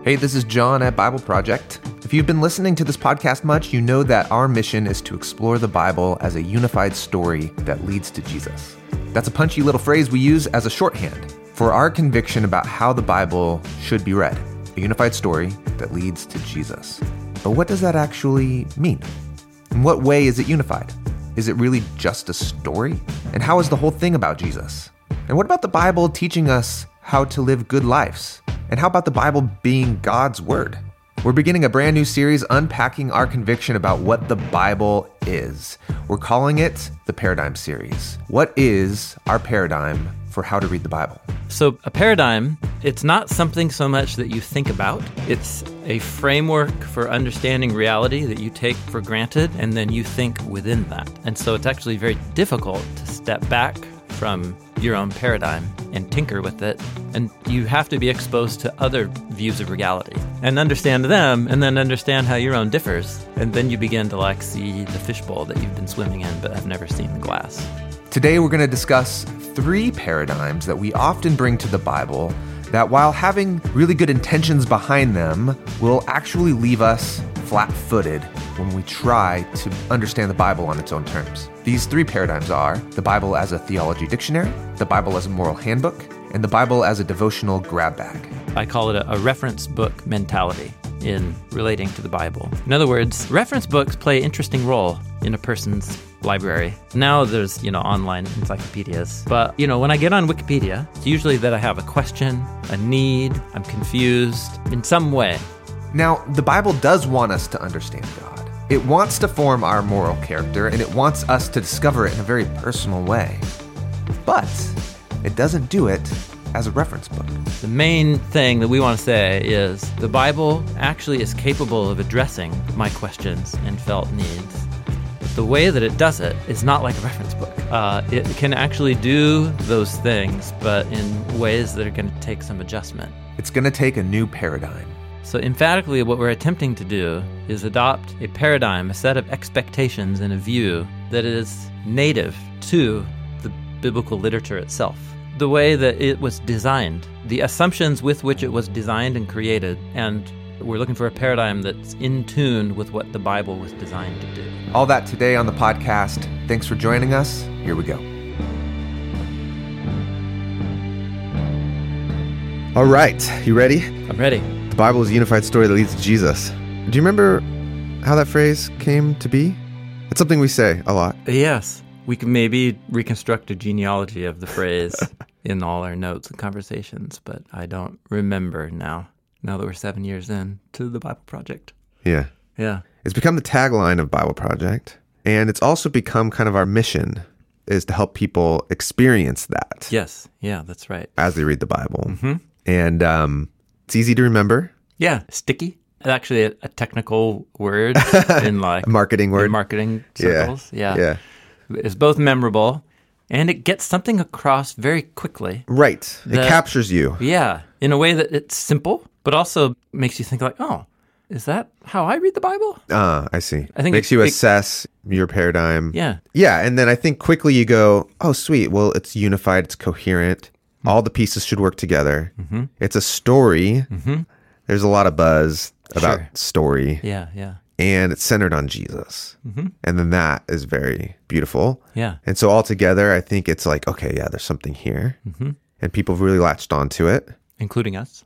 Hey, this is John at Bible Project. If you've been listening to this podcast much, you know that our mission is to explore the Bible as a unified story that leads to Jesus. That's a punchy little phrase we use as a shorthand for our conviction about how the Bible should be read, a unified story that leads to Jesus. But what does that actually mean? In what way is it unified? Is it really just a story? And how is the whole thing about Jesus? And what about the Bible teaching us how to live good lives? And how about the Bible being God's word? We're beginning a brand new series unpacking our conviction about what the Bible is. We're calling it the Paradigm Series. What is our paradigm for how to read the Bible? So a paradigm, it's not something so much that you think about. It's a framework for understanding reality that you take for granted, and then you think within that. And so it's actually very difficult to step back from your own paradigm and tinker with it. And you have to be exposed to other views of reality and understand them, and then understand how your own differs. And then you begin to see the fishbowl that you've been swimming in but have never seen the glass. Today we're going to discuss 3 paradigms that we often bring to the Bible that, while having really good intentions behind them, will actually leave us flat-footed when we try to understand the Bible on its own terms. These 3 paradigms are the Bible as a theology dictionary, the Bible as a moral handbook, and the Bible as a devotional grab bag. I call it a reference book mentality in relating to the Bible. In other words, reference books play an interesting role in a person's library. Now there's, online encyclopedias. But, when I get on Wikipedia, it's usually that I have a question, a need, I'm confused in some way. Now, the Bible does want us to understand God. It wants to form our moral character, and it wants us to discover it in a very personal way. But it doesn't do it as a reference book. The main thing that we want to say is the Bible actually is capable of addressing my questions and felt needs. But the way that it does it is not like a reference book. It can actually do those things, but in ways that are going to take some adjustment. It's going to take a new paradigm. So emphatically, what we're attempting to do is adopt a paradigm, a set of expectations and a view that is native to the biblical literature itself. The way that it was designed, the assumptions with which it was designed and created, and we're looking for a paradigm that's in tune with what the Bible was designed to do. All that today on the podcast. Thanks for joining us. Here we go. All right, you ready? I'm ready. The Bible is a unified story that leads to Jesus. Do you remember how that phrase came to be? It's something we say a lot. Yes. We can maybe reconstruct a genealogy of the phrase in all our notes and conversations, but I don't remember now that we're 7 years in to the Bible Project. Yeah. It's become the tagline of Bible Project, and it's also become kind of our mission, is to help people experience that. Yes. Yeah, that's right. As they read the Bible. Mm-hmm. And it's easy to remember. Yeah. Sticky. Actually, a technical word in a marketing word. In marketing circles. Yeah. It's both memorable, and it gets something across very quickly. Right. It captures you. Yeah. In a way that it's simple, but also makes you think oh, is that how I read the Bible? I see. I think makes you assess your paradigm. Yeah. Yeah. And then I think quickly you go, oh, sweet. Well, it's unified. It's coherent. Mm-hmm. All the pieces should work together. Mm-hmm. It's a story. Mm-hmm. There's a lot of buzz about story. Yeah. And it's centered on Jesus. Mm-hmm. And then that is very beautiful. Yeah. And so altogether, I think it's okay, yeah, there's something here. Mm-hmm. And people really latched onto it. Including us.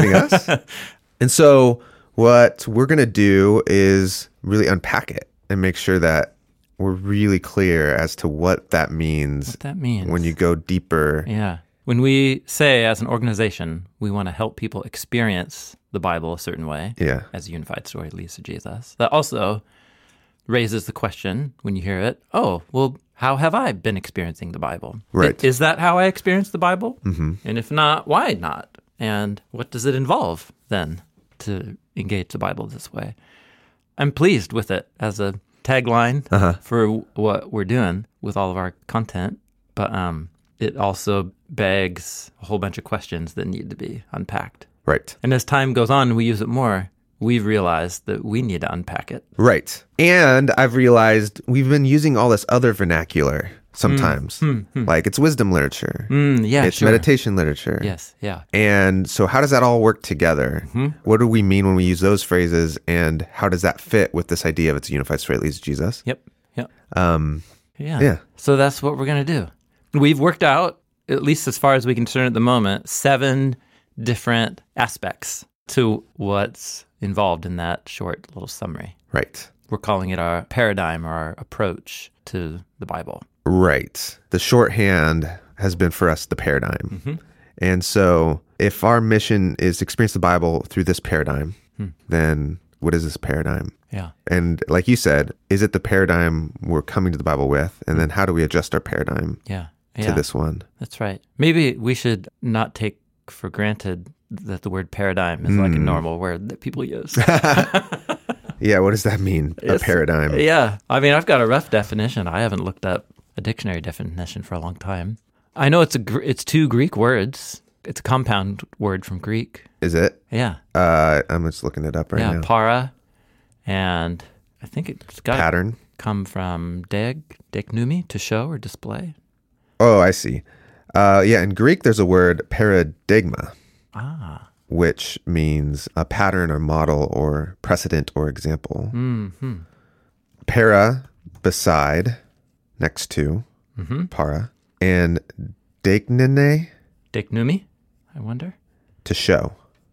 And so what we're going to do is really unpack it and make sure that we're really clear as to what that means. What that means. When you go deeper. Yeah. When we say as an organization, we want to help people experience the Bible a certain way, as a unified story leads to Jesus, that also raises the question when you hear it, oh, well, how have I been experiencing the Bible? Right. Is that how I experience the Bible? Mm-hmm. And if not, why not? And what does it involve then to engage the Bible this way? I'm pleased with it as a tagline for what we're doing with all of our content, but it also begs a whole bunch of questions that need to be unpacked. Right. And as time goes on and we use it more, we've realized that we need to unpack it. Right. And I've realized we've been using all this other vernacular. sometimes. Like it's wisdom literature. Yeah, it's sure. meditation literature. Yes, yeah. And so how does that all work together? What do we mean when we use those phrases, and how does that fit with this idea of it's a unified story that leads to Jesus? Yep. Yeah. So that's what we're going to do. We've worked out, at least as far as we can discern at the moment, 7 different aspects to what's involved in that short little summary. Right. We're calling it our paradigm or our approach to the Bible. Right. The shorthand has been for us the paradigm. And so if our mission is to experience the Bible through this paradigm, then what is this paradigm? Yeah. And like you said, is it the paradigm we're coming to the Bible with? And then how do we adjust our paradigm to this one? That's right. Maybe we should not take for granted that the word paradigm is like a normal word that people use. Yeah, what does that mean, a paradigm? Yeah. I mean, I've got a rough definition. I haven't looked up a dictionary definition for a long time. I know it's 2 Greek words. It's a compound word from Greek. Is it? Yeah. I'm just looking it up right now. Para, and I think it's got Pattern. come from deiknumi, to show or display. Oh, I see. In Greek, there's a word paradigma, which means a pattern or model or precedent or example. Para, beside, next to, para, and deiknene, Deiknumi, I wonder? to show.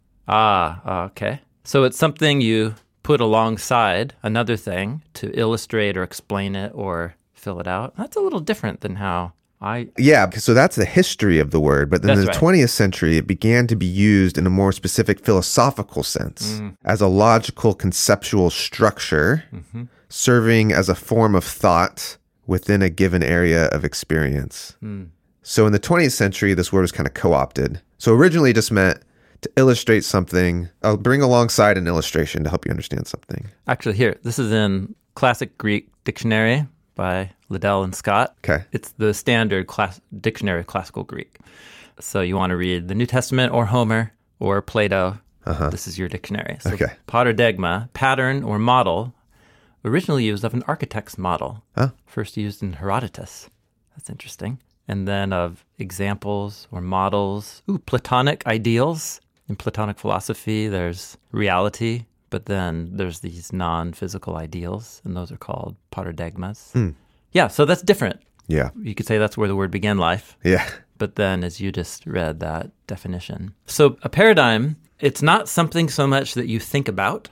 Okay. So it's something you put alongside another thing to illustrate or explain it or fill it out. That's a little different than how Yeah, so that's the history of the word. But then in the That's right. 20th century, it began to be used in a more specific philosophical sense as a logical conceptual structure serving as a form of thought within a given area of experience. So in the 20th century, this word was kind of co-opted. So originally it just meant to illustrate something. I'll bring alongside an illustration to help you understand something. Actually, here, this is in Classic Greek Dictionary by Liddell and Scott. Okay. It's the standard dictionary of classical Greek. So you want to read the New Testament or Homer or Plato. This is your dictionary. So Okay. Paradigma, pattern or model, originally used of an architect's model. First used in Herodotus. That's interesting. And then of examples or models. Platonic ideals. In Platonic philosophy, there's reality, but then there's these non-physical ideals, and those are called paradigmas. Yeah, so that's different. Yeah. You could say that's where the word began life, Yeah. but then as you just read that definition. So a paradigm, it's not something so much that you think about.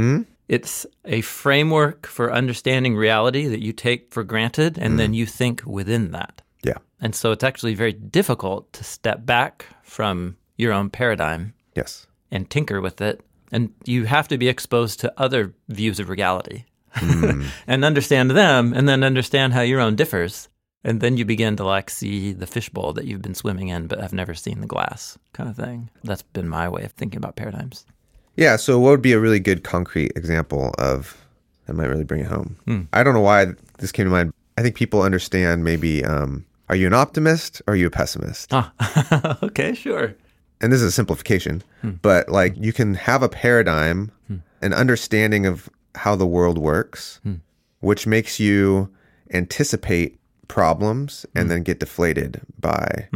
It's a framework for understanding reality that you take for granted, and then you think within that. Yeah. And so it's actually very difficult to step back from your own paradigm Yes. and tinker with it. And you have to be exposed to other views of reality and understand them, and then understand how your own differs. And then you begin to see the fishbowl that you've been swimming in but have never seen the glass kind of thing. That's been my way of thinking about paradigms. Yeah, so what would be a really good concrete example of that might really bring it home? I don't know why this came to mind. I think people understand maybe, are you an optimist or are you a pessimist? Okay, sure. And this is a simplification, but you can have a paradigm, an understanding of how the world works, which makes you anticipate problems and then get deflated by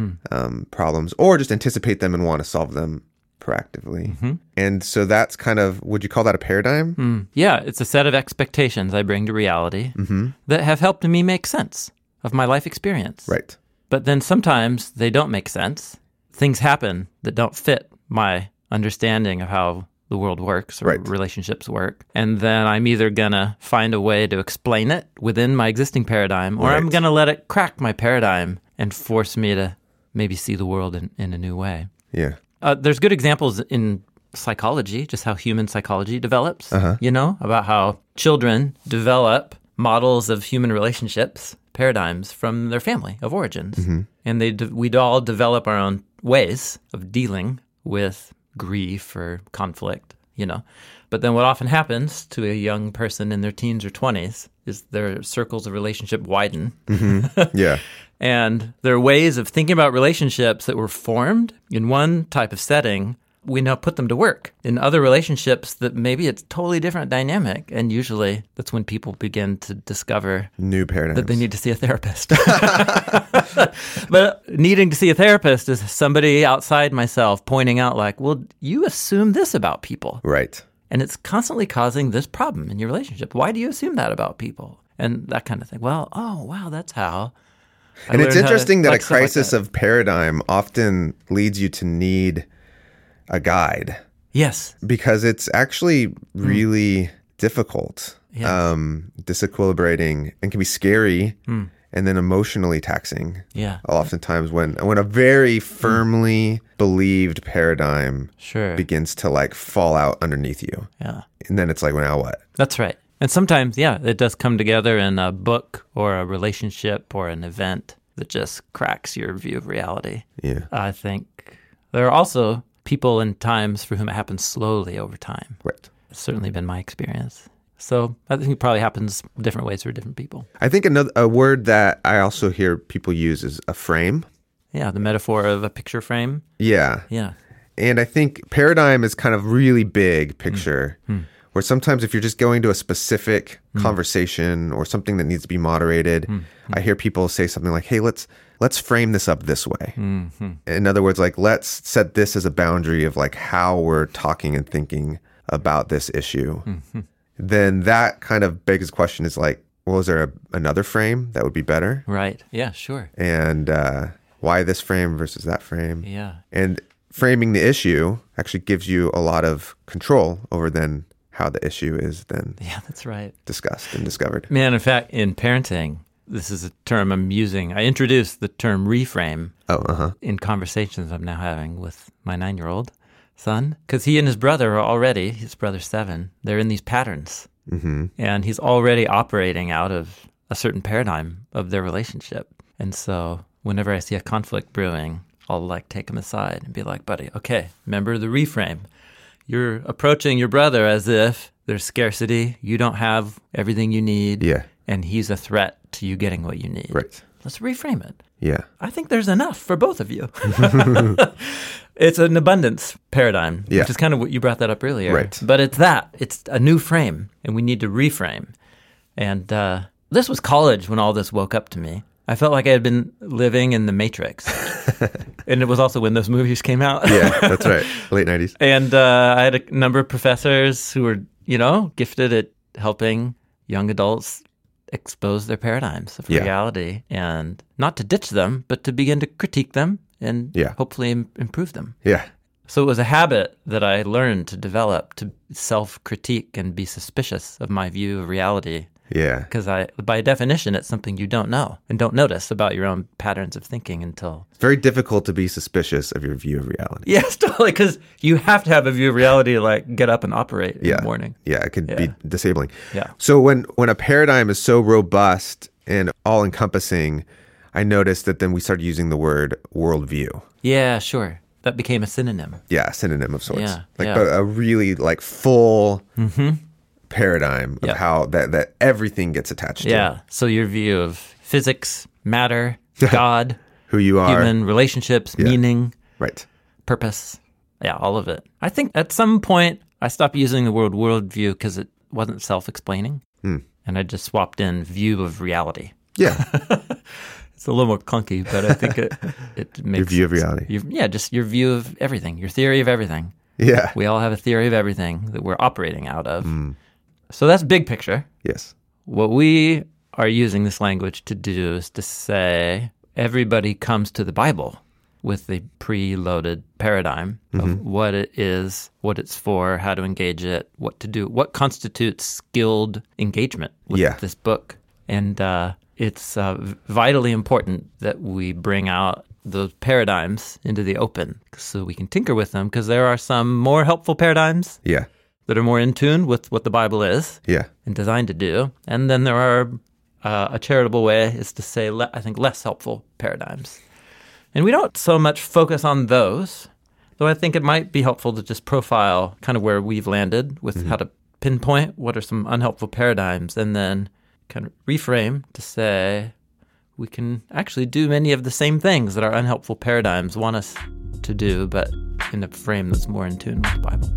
problems, or just anticipate them and want to solve them proactively. And so that's kind of, would you call that a paradigm? Yeah, it's a set of expectations I bring to reality that have helped me make sense of my life experience. Right. But then sometimes they don't make sense. Things happen that don't fit my understanding of how the world works or relationships work. And then I'm either going to find a way to explain it within my existing paradigm, or I'm going to let it crack my paradigm and force me to maybe see the world in a new way. Yeah. There's good examples in psychology, just how human psychology develops, about how children develop models of human relationships, paradigms from their family of origins. And we'd all develop our own ways of dealing with grief or conflict, But then what often happens to a young person in their teens or 20s is their circles of relationship widen. Yeah. And their ways of thinking about relationships that were formed in one type of setting we now put them to work in other relationships that maybe it's totally different dynamic. And usually that's when people begin to discover New paradigms. that they need to see a therapist. But needing to see a therapist is somebody outside myself pointing out like, well, you assume this about people. Right. And it's constantly causing this problem in your relationship. Why do you assume that about people? And that kind of thing. Well, oh, wow, that's how. And it's interesting that a crisis of paradigm often leads you to need a guide. Yes. Because it's actually really difficult, disequilibrating, and can be scary and then emotionally taxing. Yeah. Oftentimes when a very firmly believed paradigm begins to like fall out underneath you. Yeah. And then it's like, well, now what? That's right. And sometimes, it does come together in a book or a relationship or an event that just cracks your view of reality. Yeah. I think there are also people and times for whom it happens slowly over time. Right. It's certainly been my experience. So I think it probably happens different ways for different people. I think a word that I also hear people use is a frame. Yeah, the metaphor of a picture frame. Yeah. Yeah. And I think paradigm is kind of really big picture. Where sometimes if you're just going to a specific conversation or something that needs to be moderated, I hear people say something like, hey, let's frame this up this way. In other words, like, let's set this as a boundary of like how we're talking and thinking about this issue. Then that kind of begs the question is like, well, is there another frame that would be better? Right. Yeah, sure. And why this frame versus that frame? Yeah. And framing the issue actually gives you a lot of control over then how the issue is then that's right. discussed and discovered. Man, in fact, in parenting, this is a term I'm using. I introduced the term reframe in conversations I'm now having with my 9-year-old son, because he and his brother are already, his brother's 7, they're in these patterns. And he's already operating out of a certain paradigm of their relationship. And so whenever I see a conflict brewing, I'll like take him aside and be like, buddy, okay, remember the reframe. You're approaching your brother as if there's scarcity, you don't have everything you need, and he's a threat to you getting what you need. Right. Let's reframe it. Yeah. I think there's enough for both of you. It's an abundance paradigm, which is kind of what you brought that up earlier. Right. But it's a new frame, and we need to reframe. And this was college when all this woke up to me. I felt like I had been living in the Matrix. And it was also when those movies came out. Yeah, that's right. Late 90s. And I had a number of professors who were, gifted at helping young adults expose their paradigms of reality and not to ditch them, but to begin to critique them and hopefully improve them. Yeah. So it was a habit that I learned to develop, to self-critique and be suspicious of my view of reality. Yeah. Because by definition, it's something you don't know and don't notice about your own patterns of thinking until... It's very difficult to be suspicious of your view of reality. Yes, totally, because you have to have a view of reality to like get up and operate in the morning. Yeah, it could be disabling. Yeah. So when a paradigm is so robust and all-encompassing, I noticed that then we started using the word worldview. Yeah, sure. That became a synonym. Yeah, a synonym of sorts. Yeah, like a really like full... paradigm of how that everything gets attached to. Yeah. So your view of physics, matter, God, who you are, human relationships, meaning, purpose. Yeah, all of it. I think at some point I stopped using the word worldview because it wasn't self-explaining. And I just swapped in view of reality. Yeah. It's a little more clunky, but I think it makes your view of reality. Just your view of everything, your theory of everything. Yeah. We all have a theory of everything that we're operating out of. So that's big picture. Yes. What we are using this language to do is to say everybody comes to the Bible with the preloaded paradigm of what it is, what it's for, how to engage it, what to do, what constitutes skilled engagement with this book. And it's vitally important that we bring out those paradigms into the open so we can tinker with them, because there are some more helpful paradigms that are more in tune with what the Bible is and designed to do. And then there are, a charitable way is to say, I think, less helpful paradigms. And we don't so much focus on those, though I think it might be helpful to just profile kind of where we've landed with how to pinpoint what are some unhelpful paradigms and then kind of reframe to say we can actually do many of the same things that our unhelpful paradigms want us to do, but in a frame that's more in tune with the Bible.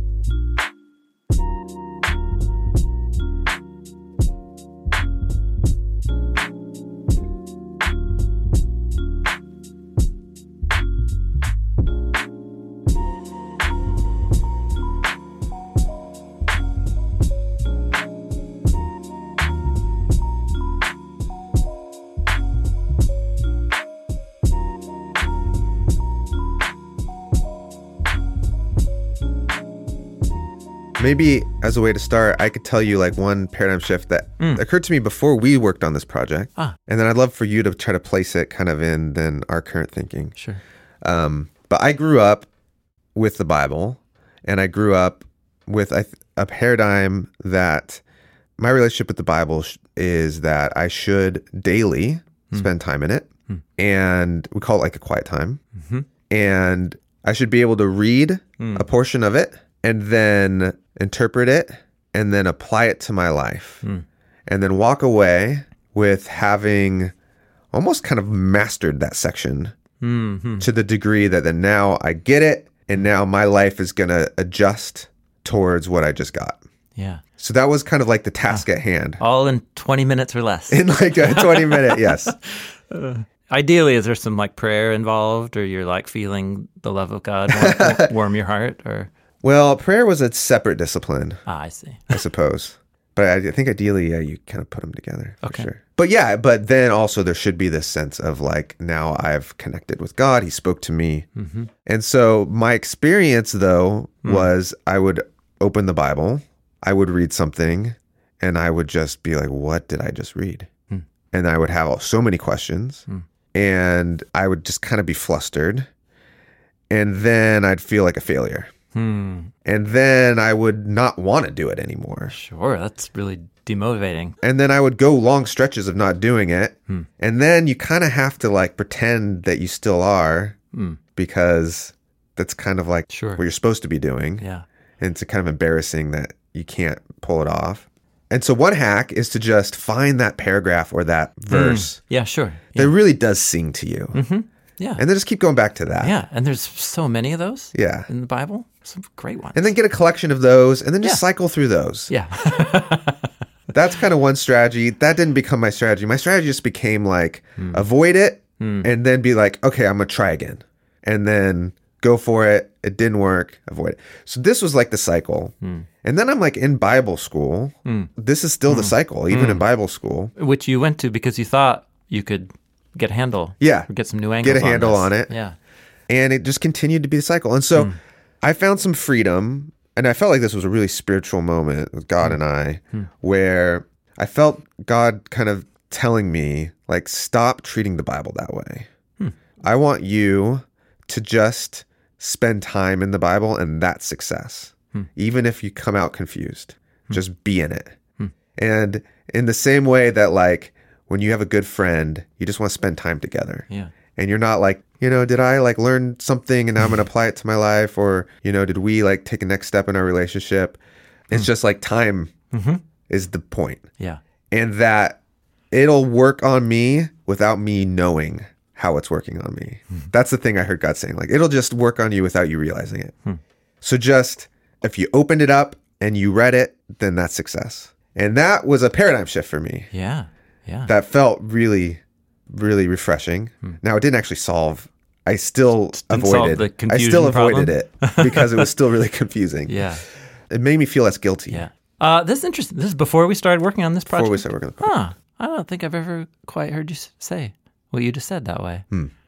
Maybe as a way to start, I could tell you like one paradigm shift that occurred to me before we worked on this project. And then I'd love for you to try to place it kind of in then our current thinking. Sure. But I grew up with the Bible, and I grew up with a paradigm that my relationship with the Bible is that I should daily spend time in it. And we call it like a quiet time. And I should be able to read a portion of it and then interpret it and then apply it to my life. And then walk away with having almost kind of mastered that section to the degree that then now I get it, and now my life is going to adjust towards what I just got. Yeah. So that was kind of like the task at hand. All in 20 minutes or less. In like a 20-minute, yes. Ideally, is there some like prayer involved, or you're like feeling the love of God warm your heart, or? Well, prayer was a separate discipline. I see. I suppose. But I think ideally, yeah, you kind of put them together for Okay. sure. But yeah, but then also there should be this sense of like, now I've connected with God. He spoke to me. And so my experience though was I would open the Bible, I would read something, and I would just be like, what did I just read? And I would have so many questions, and I would just kind of be flustered. And then I'd feel like a failure. And then I would not want to do it anymore. Sure, that's really demotivating. And then I would go long stretches of not doing it. And then you kind of have to like pretend that you still are, because that's kind of like Sure. what you're supposed to be doing. Yeah. And it's kind of embarrassing that you can't pull it off. And so one hack is to just find that paragraph or that verse Yeah, sure. that really does sing to you. Yeah. And then just keep going back to that. Yeah, and there's so many of those Yeah. in the Bible. Some great ones. And then get a collection of those and then just Yeah. cycle through those. Yeah. That's kind of one strategy. That didn't become my strategy. My strategy just became like avoid it and then be like, okay, I'm going to try again. And then go for it. It didn't work. Avoid it. So this was like the cycle. And then I'm like in Bible school. This is still the cycle, even in Bible school. Which you went to because you thought you could get a handle. Yeah. Or get some new angles Get a handle this. on it. Yeah. And it just continued to be the cycle. And so I found some freedom, and I felt like this was a really spiritual moment with God and I, where I felt God kind of telling me, like, stop treating the Bible that way. I want you to just spend time in the Bible, and that's success. Even if you come out confused, just be in it. And in the same way that, like, when you have a good friend, you just want to spend time together. Yeah. And you're not like, did I like learn something and now I'm going to apply it to my life? Or, did we like take a next step in our relationship? It's just like time is the point. Yeah. And that it'll work on me without me knowing how it's working on me. That's the thing I heard God saying. Like, it'll just work on you without you realizing it. So just, if you opened it up and you read it, then that's success. And that was a paradigm shift for me. Yeah. Yeah. That felt really, really refreshing. Now, it didn't actually solve. I still avoided. The confusion I still avoided problem? it because it was still really confusing. Yeah. It made me feel less guilty. Yeah. This is interesting. This is before we started working on this project. Before we started working on the project. I don't think I've ever quite heard you say what you just said that way.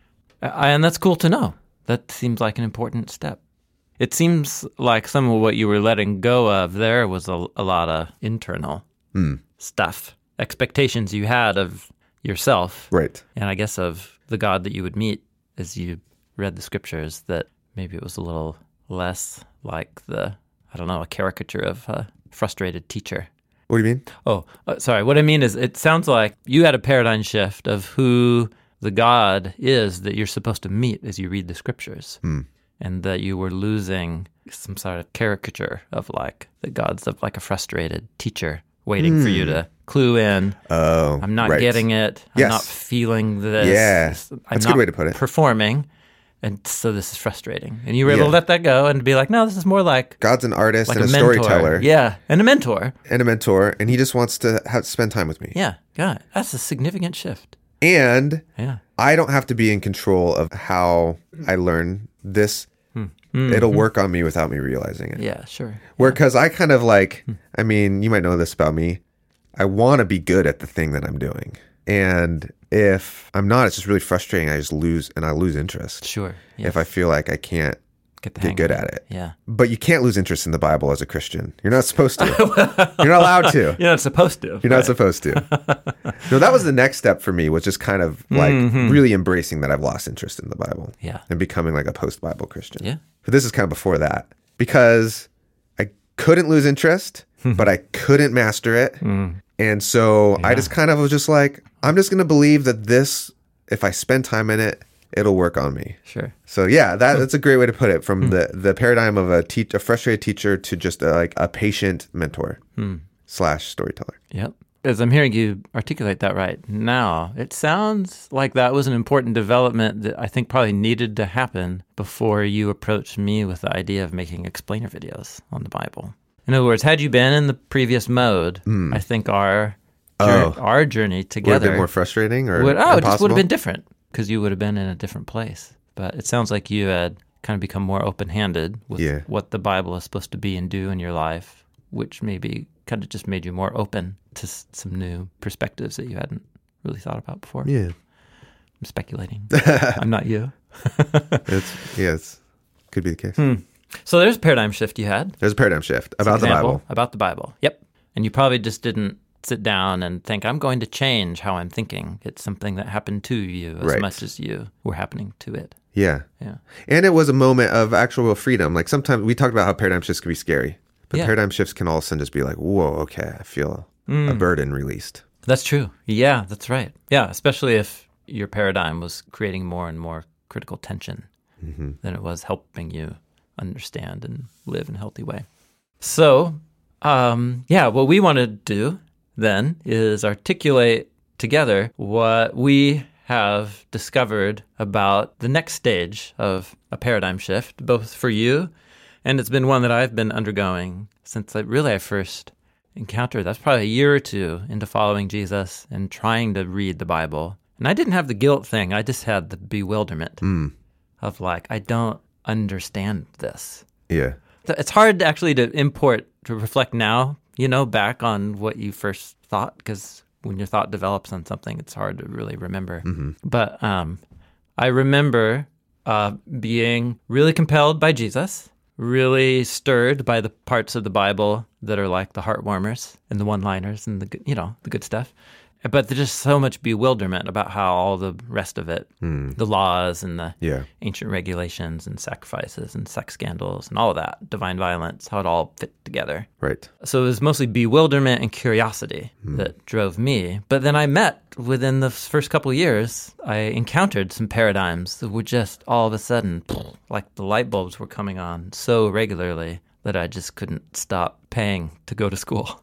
And that's cool to know. That seems like an important step. It seems like some of what you were letting go of there was a lot of internal stuff, expectations you had of yourself. Right. And I guess of the God that you would meet as you read the scriptures, that maybe it was a little less like a caricature of a frustrated teacher. What do you mean? Oh, sorry. What I mean is it sounds like you had a paradigm shift of who the God is that you're supposed to meet as you read the scriptures. And that you were losing some sort of caricature of like that God's of like a frustrated teacher waiting for you to clue in. I'm not getting it. I'm not feeling this. Yeah. I'm That's a not good way to put it. performing. And so this is frustrating. And you were able to let that go and be like, no, this is more like God's an artist and a mentor. storyteller. Yeah, and a mentor. And he just wants to spend time with me. Yeah, God, that's a significant shift. And Yeah. I don't have to be in control of how I learn this. It'll work on me without me realizing it. Yeah, sure. Where, because I kind of like, I mean, you might know this about me. I want to be good at the thing that I'm doing. And if I'm not, it's just really frustrating. I lose interest. Sure. If I feel like I can't get good at it. Yeah. But you can't lose interest in the Bible as a Christian. You're not supposed to. You're not allowed to. You're not supposed to. You're not supposed to. No, that was the next step for me, was just kind of like really embracing that I've lost interest in the Bible. Yeah. And becoming like a post-Bible Christian. Yeah. But this is kind of before that, because I couldn't lose interest, but I couldn't master it. And so I just kind of was just like, I'm just going to believe that this, if I spend time in it, it'll work on me. Sure. So yeah, that's a great way to put it, from the paradigm of a frustrated teacher to just like a patient mentor / storyteller. Yep. As I'm hearing you articulate that right now, it sounds like that was an important development that I think probably needed to happen before you approached me with the idea of making explainer videos on the Bible. In other words, had you been in the previous mode, I think our journey together would have been more frustrating, or it just would impossible? have been different, because you would have been in a different place. But it sounds like you had kind of become more open-handed with what the Bible is supposed to be and do in your life, which maybe kind of just made you more open to some new perspectives that you hadn't really thought about before. Yeah. I'm speculating. I'm not you. It's could be the case. So there's a paradigm shift you had. There's a paradigm shift about the Bible. About the Bible. Yep. And you probably just didn't sit down and think, I'm going to change how I'm thinking. It's something that happened to you as much as you were happening to it. Yeah. Yeah. And it was a moment of actual freedom. Like, sometimes we talked about how paradigm shifts can be scary, but paradigm shifts can all of a sudden just be like, whoa, okay, I feel a burden released. That's true. Yeah, that's right. Yeah, especially if your paradigm was creating more and more critical tension than it was helping you understand and live in a healthy way. So, what we want to do then is articulate together what we have discovered about the next stage of a paradigm shift, both for you, and it's been one that I've been undergoing since I first encountered. That's probably a year or two into following Jesus and trying to read the Bible. And I didn't have the guilt thing. I just had the bewilderment of like, I don't understand this. Yeah. It's hard actually to reflect now, back on what you first thought, because when your thought develops on something, it's hard to really remember. But I remember being really compelled by Jesus, really stirred by the parts of the Bible that are like the heart warmers and the one-liners and the good stuff. But there's just so much bewilderment about how all the rest of it, the laws and the ancient regulations and sacrifices and sex scandals and all of that, divine violence, how it all fit together. Right. So it was mostly bewilderment and curiosity that drove me. But then within the first couple of years, I encountered some paradigms that were just all of a sudden, like the light bulbs were coming on so regularly that I just couldn't stop paying to go to school.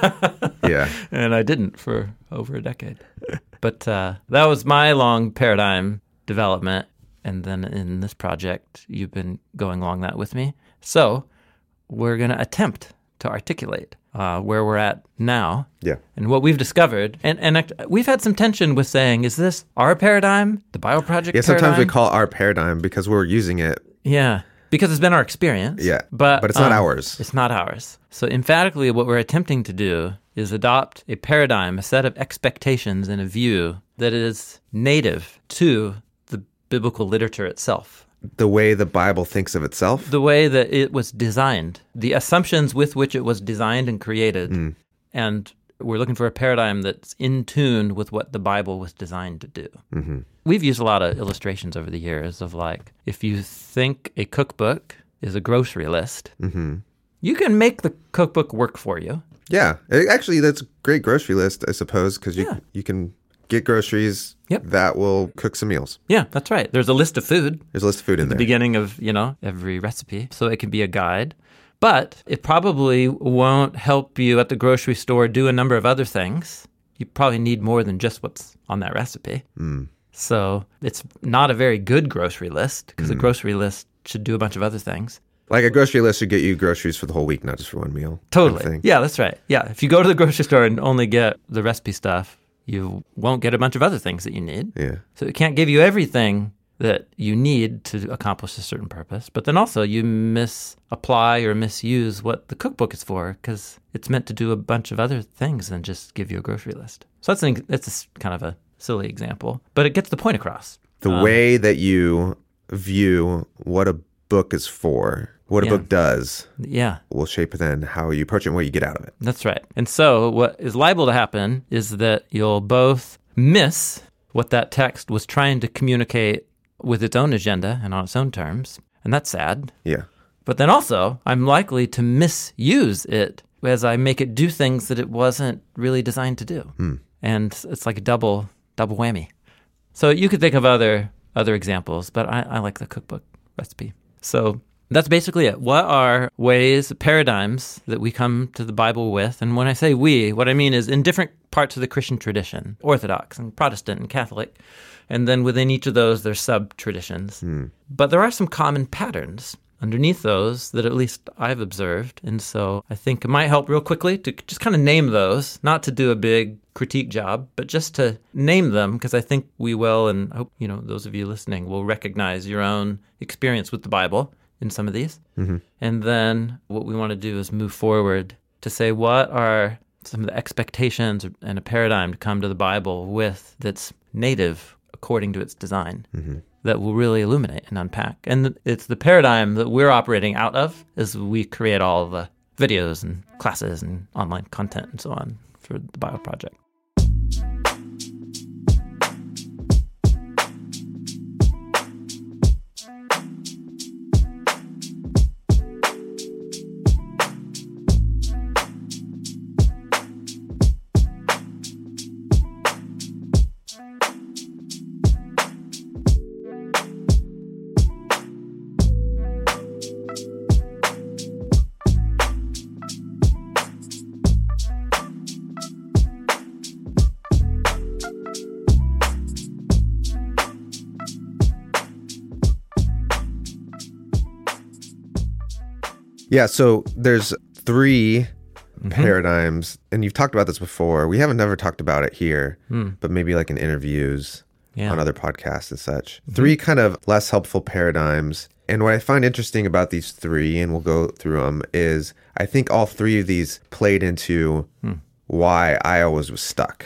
Yeah. And I didn't for over a decade. But that was my long paradigm development. And then in this project, you've been going along that with me. So we're going to attempt to articulate where we're at now and what we've discovered. And we've had some tension with saying, is this our paradigm, the Bible Project paradigm? Yeah, sometimes we call it our paradigm because we're using it. Yeah. Because it's been our experience. Yeah, but it's not ours. It's not ours. So emphatically, what we're attempting to do is adopt a paradigm, a set of expectations and a view that is native to the biblical literature itself. The way the Bible thinks of itself? The way that it was designed. The assumptions with which it was designed and created. And we're looking for a paradigm that's in tune with what the Bible was designed to do. We've used a lot of illustrations over the years of like, if you think a cookbook is a grocery list, you can make the cookbook work for you. Yeah. Actually, that's a great grocery list, I suppose, because you can get groceries that will cook some meals. Yeah, that's right. There's a list of food. There's a list of food in there. At the beginning of, every recipe. So it can be a guide. But it probably won't help you at the grocery store do a number of other things. You probably need more than just what's on that recipe. So it's not a very good grocery list because a grocery list should do a bunch of other things. Like a grocery list should get you groceries for the whole week, not just for one meal. Totally. Kind of Yeah, that's right. Yeah, if you go to the grocery store and only get the recipe stuff, you won't get a bunch of other things that you need. Yeah. So it can't give you everything that you need to accomplish a certain purpose. But then also you misapply or misuse what the cookbook is for because it's meant to do a bunch of other things than just give you a grocery list. So that's kind of a silly example, but it gets the point across. The way that you view what a book is for, what a book does, will shape then how you approach it and what you get out of it. That's right. And so what is liable to happen is that you'll both miss what that text was trying to communicate with its own agenda and on its own terms, and that's sad. Yeah. But then also, I'm likely to misuse it as I make it do things that it wasn't really designed to do. And it's like a double whammy. So you could think of other examples, but I like the cookbook recipe. So that's basically it. What are ways, paradigms that we come to the Bible with? And when I say we, what I mean is in different parts of the Christian tradition, Orthodox and Protestant and Catholic. And then within each of those, there's sub-traditions. But there are some common patterns underneath those that at least I've observed. And so I think it might help real quickly to just kind of name those, not to do a big critique job, but just to name them, because I think we will, and I hope those of you listening will recognize your own experience with the Bible in some of these. And then what we want to do is move forward to say what are some of the expectations and a paradigm to come to the Bible with that's native according to its design. That will really illuminate and unpack. And it's the paradigm that we're operating out of as we create all the videos and classes and online content and so on for the Bible Project. Yeah, so there's 3 paradigms, and you've talked about this before. We haven't never talked about it here, but maybe like in interviews on other podcasts and such. 3 kind of less helpful paradigms. And what I find interesting about these 3, and we'll go through them, is I think all 3 of these played into why I always was stuck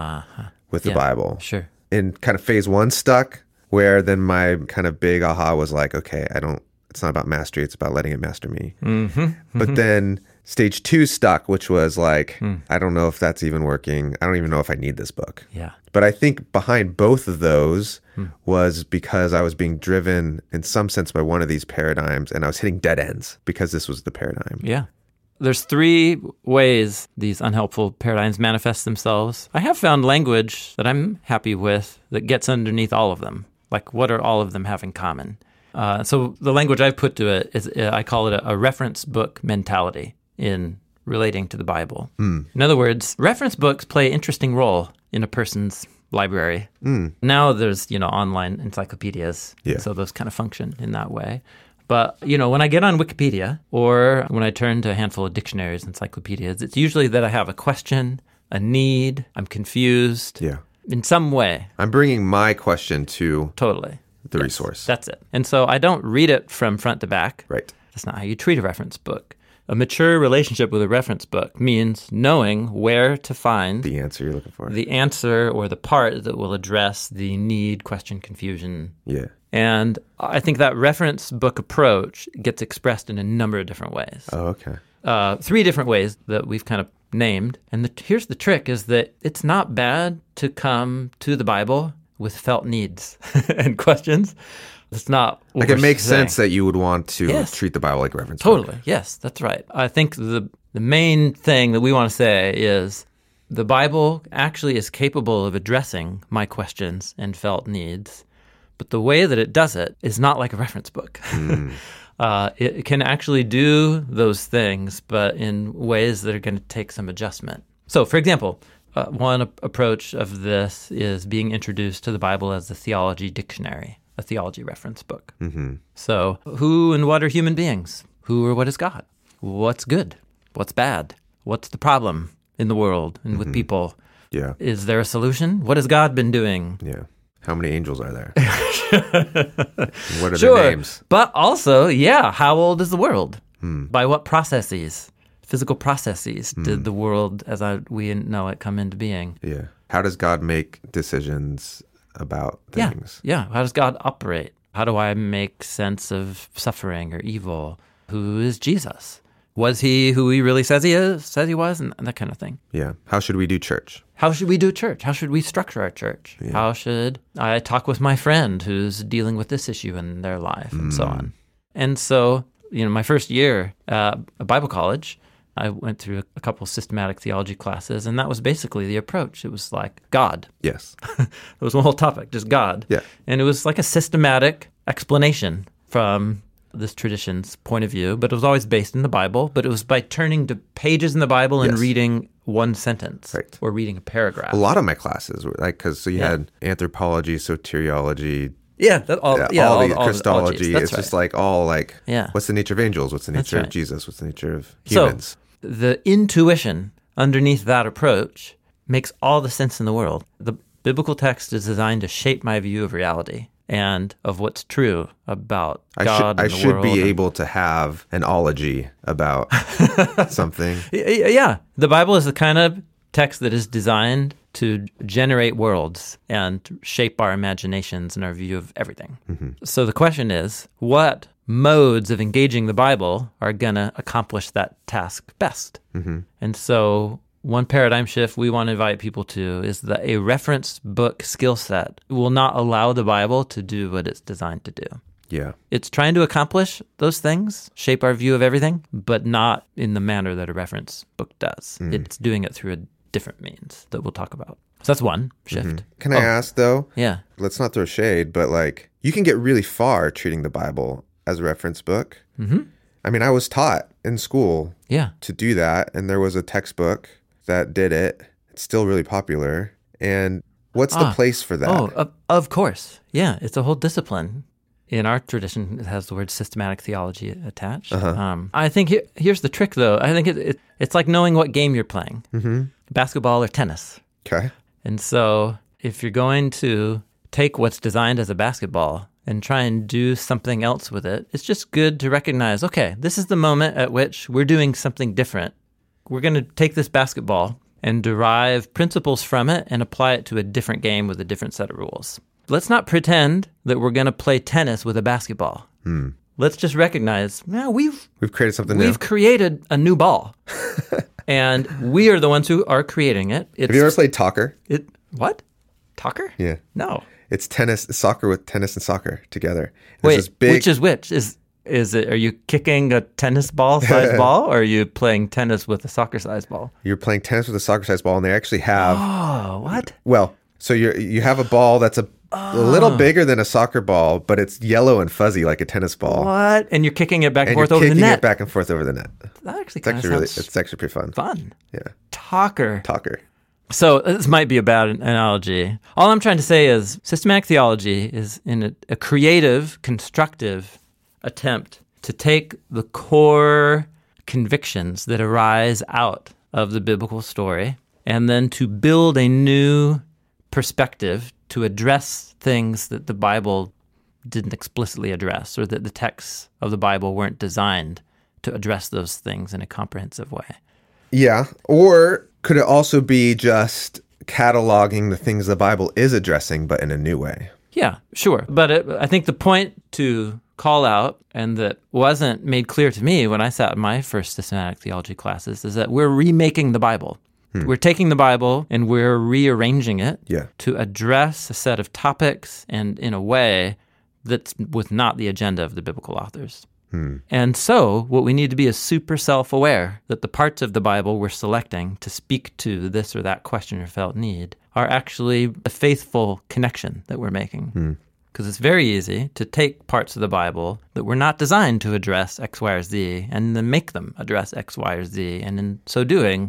with the Bible. Sure. In kind of phase 1 stuck, where then my kind of big aha was like, okay, it's not about mastery, it's about letting it master me. But then stage 2 stuck, which was like, I don't know if that's even working. I don't even know if I need this book. Yeah. But I think behind both of those was because I was being driven in some sense by one of these paradigms, and I was hitting dead ends because this was the paradigm. Yeah. There's 3 ways these unhelpful paradigms manifest themselves. I have found language that I'm happy with that gets underneath all of them. Like, what are all of them have in common? So the language I've put to it is, I call it a reference book mentality in relating to the Bible. In other words, reference books play an interesting role in a person's library. Now there's, online encyclopedias, so those kind of function in that way. But, when I get on Wikipedia or when I turn to a handful of dictionaries, encyclopedias, it's usually that I have a question, a need, I'm confused in some way. I'm bringing my question to the resource. That's it. And so I don't read it from front to back. Right. That's not how you treat a reference book. A mature relationship with a reference book means knowing where to find the answer you're looking for. The answer or the part that will address the need, question, confusion. Yeah. And I think that reference book approach gets expressed in a number of different ways. Oh, okay. 3 different ways that we've kind of named. And here's the trick is that it's not bad to come to the Bible with felt needs and questions. It's not like it makes sense that you would want to treat the Bible like a reference book. Yes, that's right. I think the main thing that we want to say is the Bible actually is capable of addressing my questions and felt needs, but the way that it does it is not like a reference book. It can actually do those things, but in ways that are going to take some adjustment. So, for example, one approach of this is being introduced to the Bible as a theology dictionary, a theology reference book. Mm-hmm. So who and what are human beings? Who or what is God? What's good? What's bad? What's the problem in the world and with people? Yeah. Is there a solution? What has God been doing? Yeah. How many angels are there? What are Sure. their names? But also, how old is the world? By what processes, physical processes, did the world as we know it come into being? Yeah. How does God make decisions about things? Yeah. How does God operate? How do I make sense of suffering or evil? Who is Jesus? Was he who he really says he was, and that kind of thing? Yeah. How should we do church? How should we do church? How should we structure our church? Yeah. How should I talk with my friend who's dealing with this issue in their life, and so on? And so, my first year at Bible college, I went through a couple systematic theology classes, and that was basically the approach. It was like God. Yes. It was one whole topic, just God. Yeah. And it was like a systematic explanation from this tradition's point of view, but it was always based in the Bible, but it was by turning to pages in the Bible and Yes. reading one sentence Right. or reading a paragraph. A lot of my classes were like, because you had anthropology, soteriology, all the the Christology. That's It's right. just like all like, Yeah. what's the nature of angels? What's the That's nature right. of Jesus? What's the nature of humans? So the intuition underneath that approach makes all the sense in the world. The biblical text is designed to shape my view of reality and of what's true about God I and the should world. be able to have an ology about something. Yeah. The Bible is the kind of text that is designed to generate worlds and shape our imaginations and our view of everything. So the question is, what modes of engaging the Bible are going to accomplish that task best? And so one paradigm shift we want to invite people to is that a reference book skill set will not allow the Bible to do what it's designed to do. Yeah. It's trying to accomplish those things, shape our view of everything, but not in the manner that a reference book does. It's doing it through a different means that we'll talk about. So that's one shift. Can I ask though? Yeah. Let's not throw shade, but like you can get really far treating the Bible as a reference book. I mean, I was taught in school Yeah. to do that, and there was a textbook that did it. It's still really popular. And what's the place for that? Oh, of course. Yeah. It's a whole discipline. In our tradition, it has the word systematic theology attached. I think here's the trick, though. I think it's like knowing what game you're playing, basketball or tennis. Okay. And so if you're going to take what's designed as a basketball and try and do something else with it, it's just good to recognize, okay, this is the moment at which we're doing something different. We're going to take this basketball and derive principles from it and apply it to a different game with a different set of rules. Let's not pretend that we're going to play tennis with a basketball. Let's just recognize, we've created something new. We've created a new ball. And we are the ones who are creating it. Have you ever played Talker? What? Talker? Yeah. No. It's soccer with tennis and soccer together. There's Wait, this big, which is which? Is it? Are you kicking a tennis ball size ball, or are you playing tennis with a soccer size ball? You're playing tennis with a soccer size ball, and they actually have. Oh, what? Well, so you have a ball that's a little bigger than a soccer ball, but it's yellow and fuzzy like a tennis ball. What? And you're kicking it back and And forth you're over the kicking net. it back and forth over the net. That actually It's kind actually of sounds it's actually pretty fun. fun. Yeah. Talker. Talker. So this might be a bad analogy. All I'm trying to say is systematic theology is in a creative, constructive attempt to take the core convictions that arise out of the biblical story and then to build a new perspective to address things that the Bible didn't explicitly address, or that the texts of the Bible weren't designed to address those things in a comprehensive way. Yeah. Or could it also be just cataloging the things the Bible is addressing, but in a new way? Yeah, sure. But I think the point to call out, and that wasn't made clear to me when I sat in my first systematic theology classes, is that we're remaking the Bible. We're taking the Bible and we're rearranging it to address a set of topics and in a way that's with not the agenda of the biblical authors. And so what we need to be is super self-aware that the parts of the Bible we're selecting to speak to this or that question or felt need are actually a faithful connection that we're making. Because it's very easy to take parts of the Bible that were not designed to address X, Y, or Z and then make them address X, Y, or Z. And in so doing,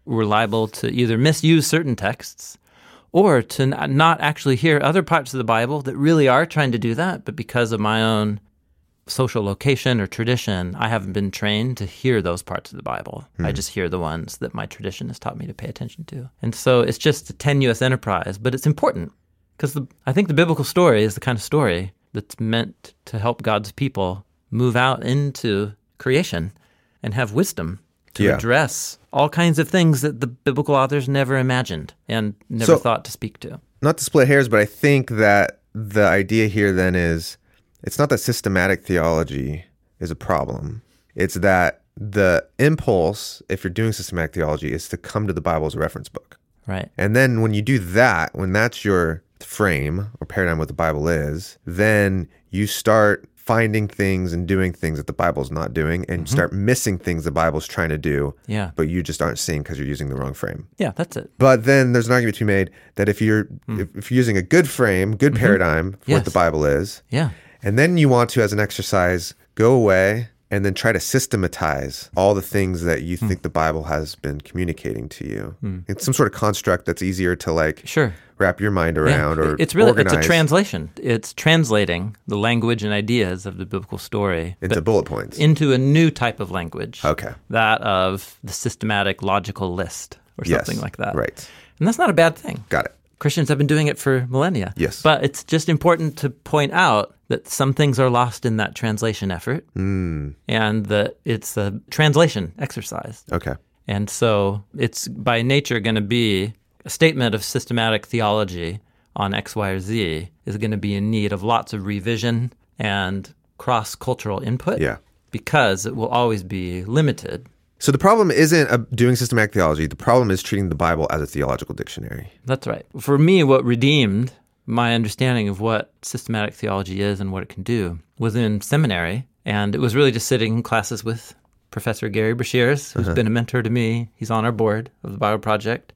we're liable to either misuse certain texts or to not actually hear other parts of the Bible that really are trying to do that, but because of my own social location or tradition, I haven't been trained to hear those parts of the Bible. I just hear the ones that my tradition has taught me to pay attention to. And so it's just a tenuous enterprise, but it's important because I think the biblical story is the kind of story that's meant to help God's people move out into creation and have wisdom to address all kinds of things that the biblical authors never imagined and never thought to speak to. Not to split hairs, but I think that the idea here then is, it's not that systematic theology is a problem. It's that the impulse, if you're doing systematic theology, is to come to the Bible as a reference book. Right. And then when you do that, when that's your frame or paradigm what the Bible is, then you start finding things and doing things that the Bible's not doing, and start missing things the Bible's trying to do, but you just aren't seeing because you're using the wrong frame. Yeah, that's it. But then there's an argument to be made that if you're if you're using a good frame, good paradigm for what the Bible is, and then you want to, as an exercise, go away and then try to systematize all the things that you think the Bible has been communicating to you. It's some sort of construct that's easier to wrap your mind around or it's really organize. It's a translation. It's translating the language and ideas of the biblical story into bullet points, into a new type of language. Okay. That of the systematic logical list or something like that. Right. And that's not a bad thing. Got it. Christians have been doing it for millennia. Yes. But it's just important to point out that some things are lost in that translation effort and that it's a translation exercise. Okay. And so it's by nature going to be a statement of systematic theology on X, Y, or Z is going to be in need of lots of revision and cross-cultural input because it will always be limited. So the problem isn't doing systematic theology. The problem is treating the Bible as a theological dictionary. That's right. For me, what redeemed my understanding of what systematic theology is and what it can do was in seminary. And it was really just sitting in classes with Professor Gary Breshears, who's been a mentor to me. He's on our board of the Bible Project.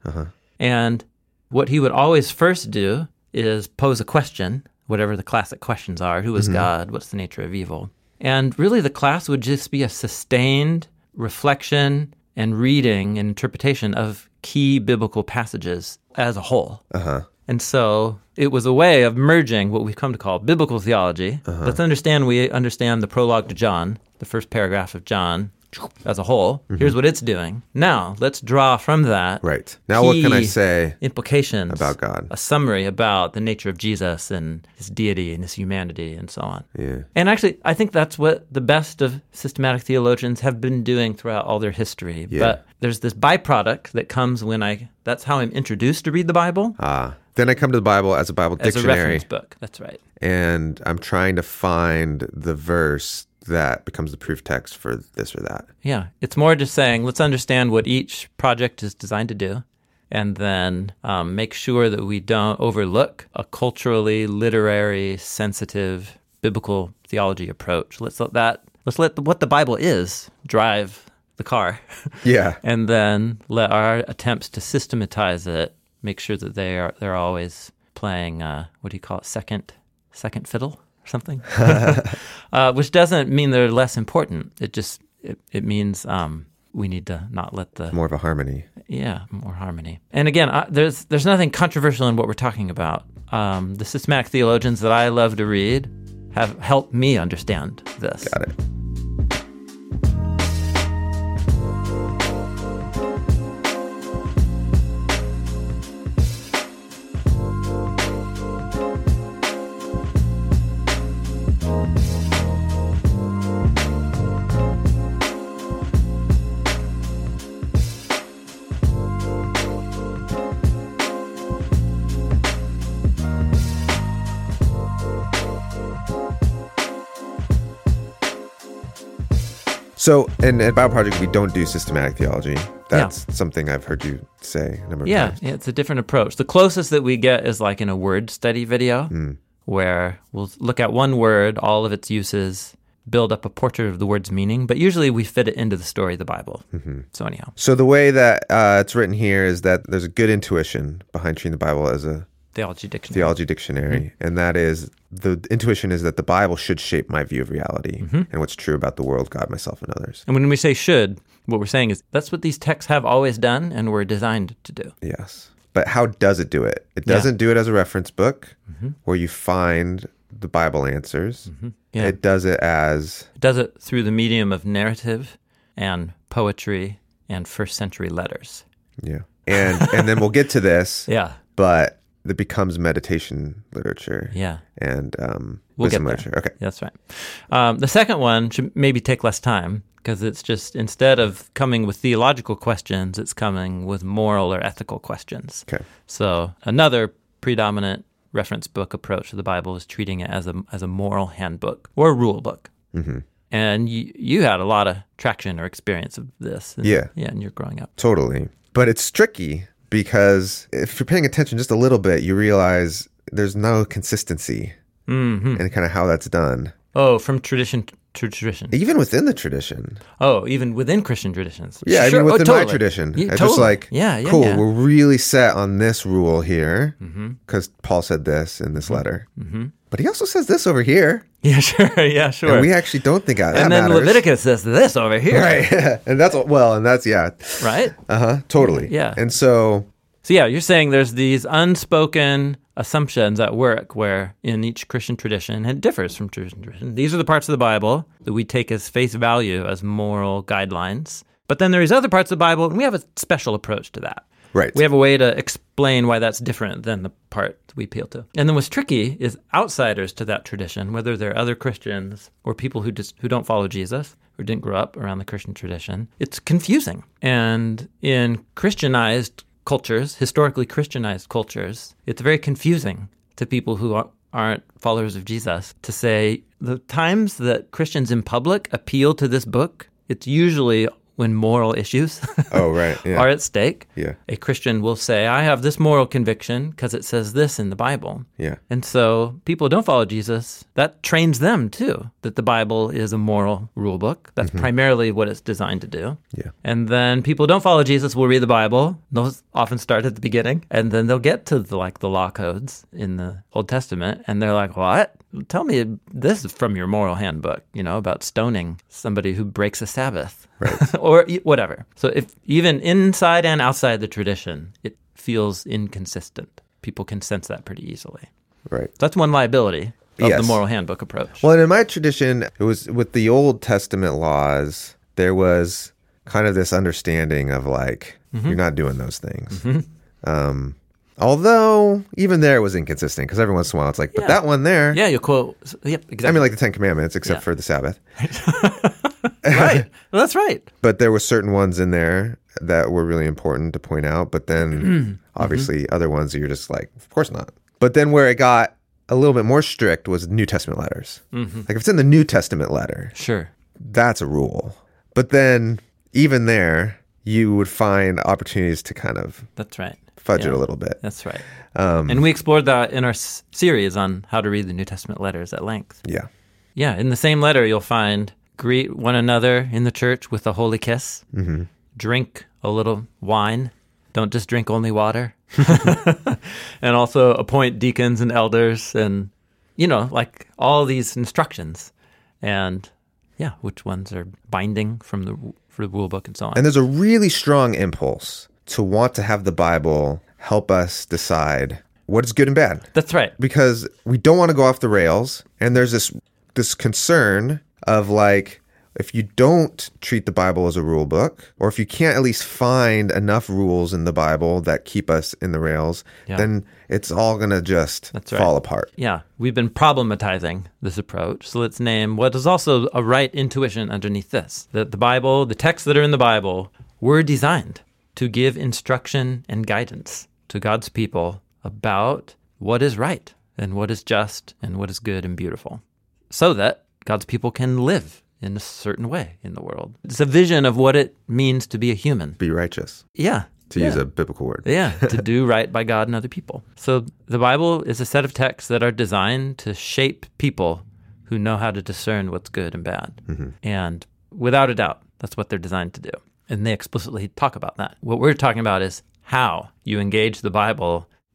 And what he would always first do is pose a question, whatever the classic questions are. Who is God? What's the nature of evil? And really the class would just be a sustained reflection and reading and interpretation of key biblical passages as a whole. And so it was a way of merging what we've come to call biblical theology. Let's understand we understand the prologue to John, the first paragraph of John, as a whole. Here's what it's doing. Now, let's draw from that. Right. Now what can I say implications about God? A summary about the nature of Jesus and his deity and his humanity and so on. Yeah. And actually, I think that's what the best of systematic theologians have been doing throughout all their history. Yeah. But there's this byproduct that comes when that's how I'm introduced to read the Bible. Then I come to the Bible as a Bible dictionary. As a reference book. That's right. And I'm trying to find the verse that becomes the proof text for this or that. Yeah. It's more just saying, let's understand what each project is designed to do, and then make sure that we don't overlook a culturally, literary, sensitive, biblical theology approach. Let's let what the Bible is drive the car. Yeah. And then let our attempts to systematize it make sure that they're always playing, what do you call it, second fiddle? Or something, which doesn't mean they're less important. It means we need to not let the more of a harmony. Yeah, more harmony. And again, there's nothing controversial in what we're talking about. The systematic theologians that I love to read have helped me understand this. Got it. So, and at Bible Project, we don't do systematic theology. That's something I've heard you say a number of times. Yeah, it's a different approach. The closest that we get is like in a word study video, where we'll look at one word, all of its uses, build up a portrait of the word's meaning, but usually we fit it into the story of the Bible. So anyhow. So the way that it's written here is that there's a good intuition behind treating the Bible as a Theology Dictionary. And that is, the intuition is that the Bible should shape my view of reality and what's true about the world, God, myself, and others. And when we say should, what we're saying is that's what these texts have always done and were designed to do. Yes. But how does it do it? It doesn't do it as a reference book where you find the Bible answers. Yeah. It does it as... It does it through the medium of narrative and poetry and first century letters. Yeah. And then we'll get to this. Yeah. But it becomes meditation literature. Yeah. And we'll wisdom get there. literature. Okay. That's right. The second one should maybe take less time because it's just, instead of coming with theological questions, it's coming with moral or ethical questions. Okay. So another predominant reference book approach to the Bible is treating it as a moral handbook or a rule book. And you had a lot of traction or experience of this. In your growing up. Totally. But it's tricky because if you're paying attention just a little bit, you realize there's no consistency in kind of how that's done. Oh, from tradition to tradition. Even within the tradition. Oh, even within Christian traditions. Yeah, sure. I mean, within totally. my tradition. Yeah, It's totally. just like, cool, yeah. we're really set on this rule here because Paul said this in this letter. But he also says this over here. Yeah, sure. Yeah, sure. And we actually don't think that and then matters. Leviticus says this over here. Right. and that's, Right? Totally. Yeah. And so... So yeah, you're saying there's these unspoken assumptions at work where in each Christian tradition, and it differs from tradition to tradition, these are the parts of the Bible that we take as face value as moral guidelines. But then there's other parts of the Bible, and we have a special approach to that. Right. We have a way to explain why that's different than the part we appeal to. And then what's tricky is outsiders to that tradition, whether they're other Christians or people who don't follow Jesus or didn't grow up around the Christian tradition. It's confusing. And in Christianized cultures, historically Christianized cultures, it's very confusing to people who aren't followers of Jesus to say the times that Christians in public appeal to this book, it's usually when moral issues are at stake. Yeah. A Christian will say, I have this moral conviction because it says this in the Bible. Yeah. And so people who don't follow Jesus, that trains them too, that the Bible is a moral rule book. That's primarily what it's designed to do. Yeah. And then people who don't follow Jesus will read the Bible. Those often start at the beginning. And then they'll get to the law codes in the Old Testament. And they're like, what? Tell me this from your moral handbook, about stoning somebody who breaks a Sabbath. Right. Or whatever. So if even inside and outside the tradition, it feels inconsistent. People can sense that pretty easily. Right. So that's one liability of the moral handbook approach. Well, and in my tradition, it was with the Old Testament laws, there was kind of this understanding of you're not doing those things. Although even there it was inconsistent because every once in a while it's but that one there. Yeah, you quote. Yep, exactly. I mean, the Ten Commandments, except for the Sabbath. Right. Well, that's right. But there were certain ones in there that were really important to point out. But then obviously other ones that you're just of course not. But then where it got a little bit more strict was New Testament letters. If it's in the New Testament letter, sure, that's a rule. But then even there, you would find opportunities to kind of that's right. fudge it a little bit. That's right. And we explored that in our series on how to read the New Testament letters at length. Yeah. Yeah, in the same letter, you'll find greet one another in the church with a holy kiss. Drink a little wine. Don't just drink only water. And also appoint deacons and elders and, all these instructions. And, which ones are binding for the rule book and so on. And there's a really strong impulse to want to have the Bible help us decide what is good and bad. That's right. Because we don't want to go off the rails. And there's this concern of if you don't treat the Bible as a rule book, or if you can't at least find enough rules in the Bible that keep us in the rails, then it's all going to just fall apart. Yeah. We've been problematizing this approach. So let's name what is also a right intuition underneath this. That the Bible, the texts that are in the Bible, were designed to give instruction and guidance to God's people about what is right and what is just and what is good and beautiful, so that God's people can live in a certain way in the world. It's a vision of what it means to be a human. Be righteous. Yeah. To use a biblical word. Yeah, to do right by God and other people. So the Bible is a set of texts that are designed to shape people who know how to discern what's good and bad. And without a doubt, that's what they're designed to do. And they explicitly talk about that. What we're talking about is how you engage the Bible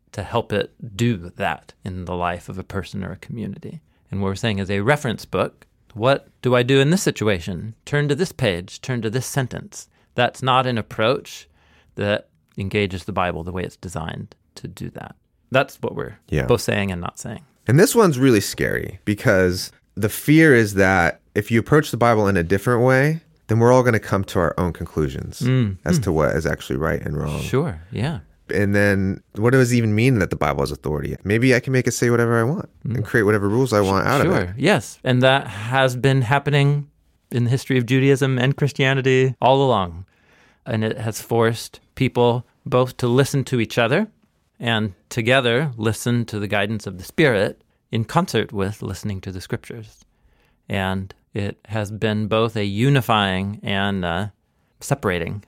to help it do that in the life of a person or a community. And what we're saying is a reference book. What do I do in this situation? Turn to this page, turn to this sentence. That's not an approach that engages the Bible the way it's designed to do that. That's what we're both saying and not saying. And this one's really scary because the fear is that if you approach the Bible in a different way, then we're all going to come to our own conclusions as to what is actually right and wrong. Sure, yeah. And then what does it even mean that the Bible has authority? Maybe I can make it say whatever I want and create whatever rules I want out of it. Sure, yes. And that has been happening in the history of Judaism and Christianity all along. And it has forced people both to listen to each other and together listen to the guidance of the Spirit in concert with listening to the Scriptures. And it has been both a unifying and separating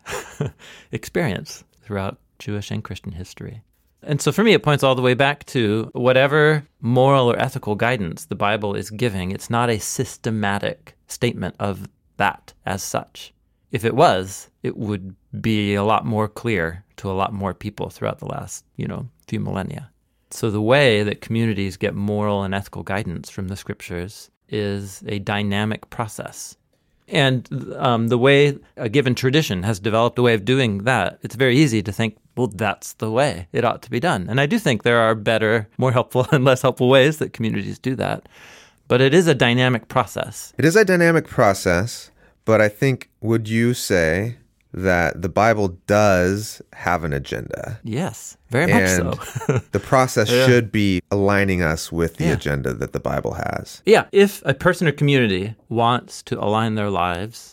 experience throughout Jewish and Christian history. And so for me, it points all the way back to whatever moral or ethical guidance the Bible is giving. It's not a systematic statement of that as such. If it was, it would be a lot more clear to a lot more people throughout the last, few millennia. So the way that communities get moral and ethical guidance from the Scriptures is a dynamic process. And the way a given tradition has developed a way of doing that, it's very easy to think, well, that's the way it ought to be done. And I do think there are better, more helpful and less helpful ways that communities do that. But it is a dynamic process. It is a dynamic process, but I think, would you say that the Bible does have an agenda? Yes, very much so. The process should be aligning us with the agenda that the Bible has. Yeah, if a person or community wants to align their lives,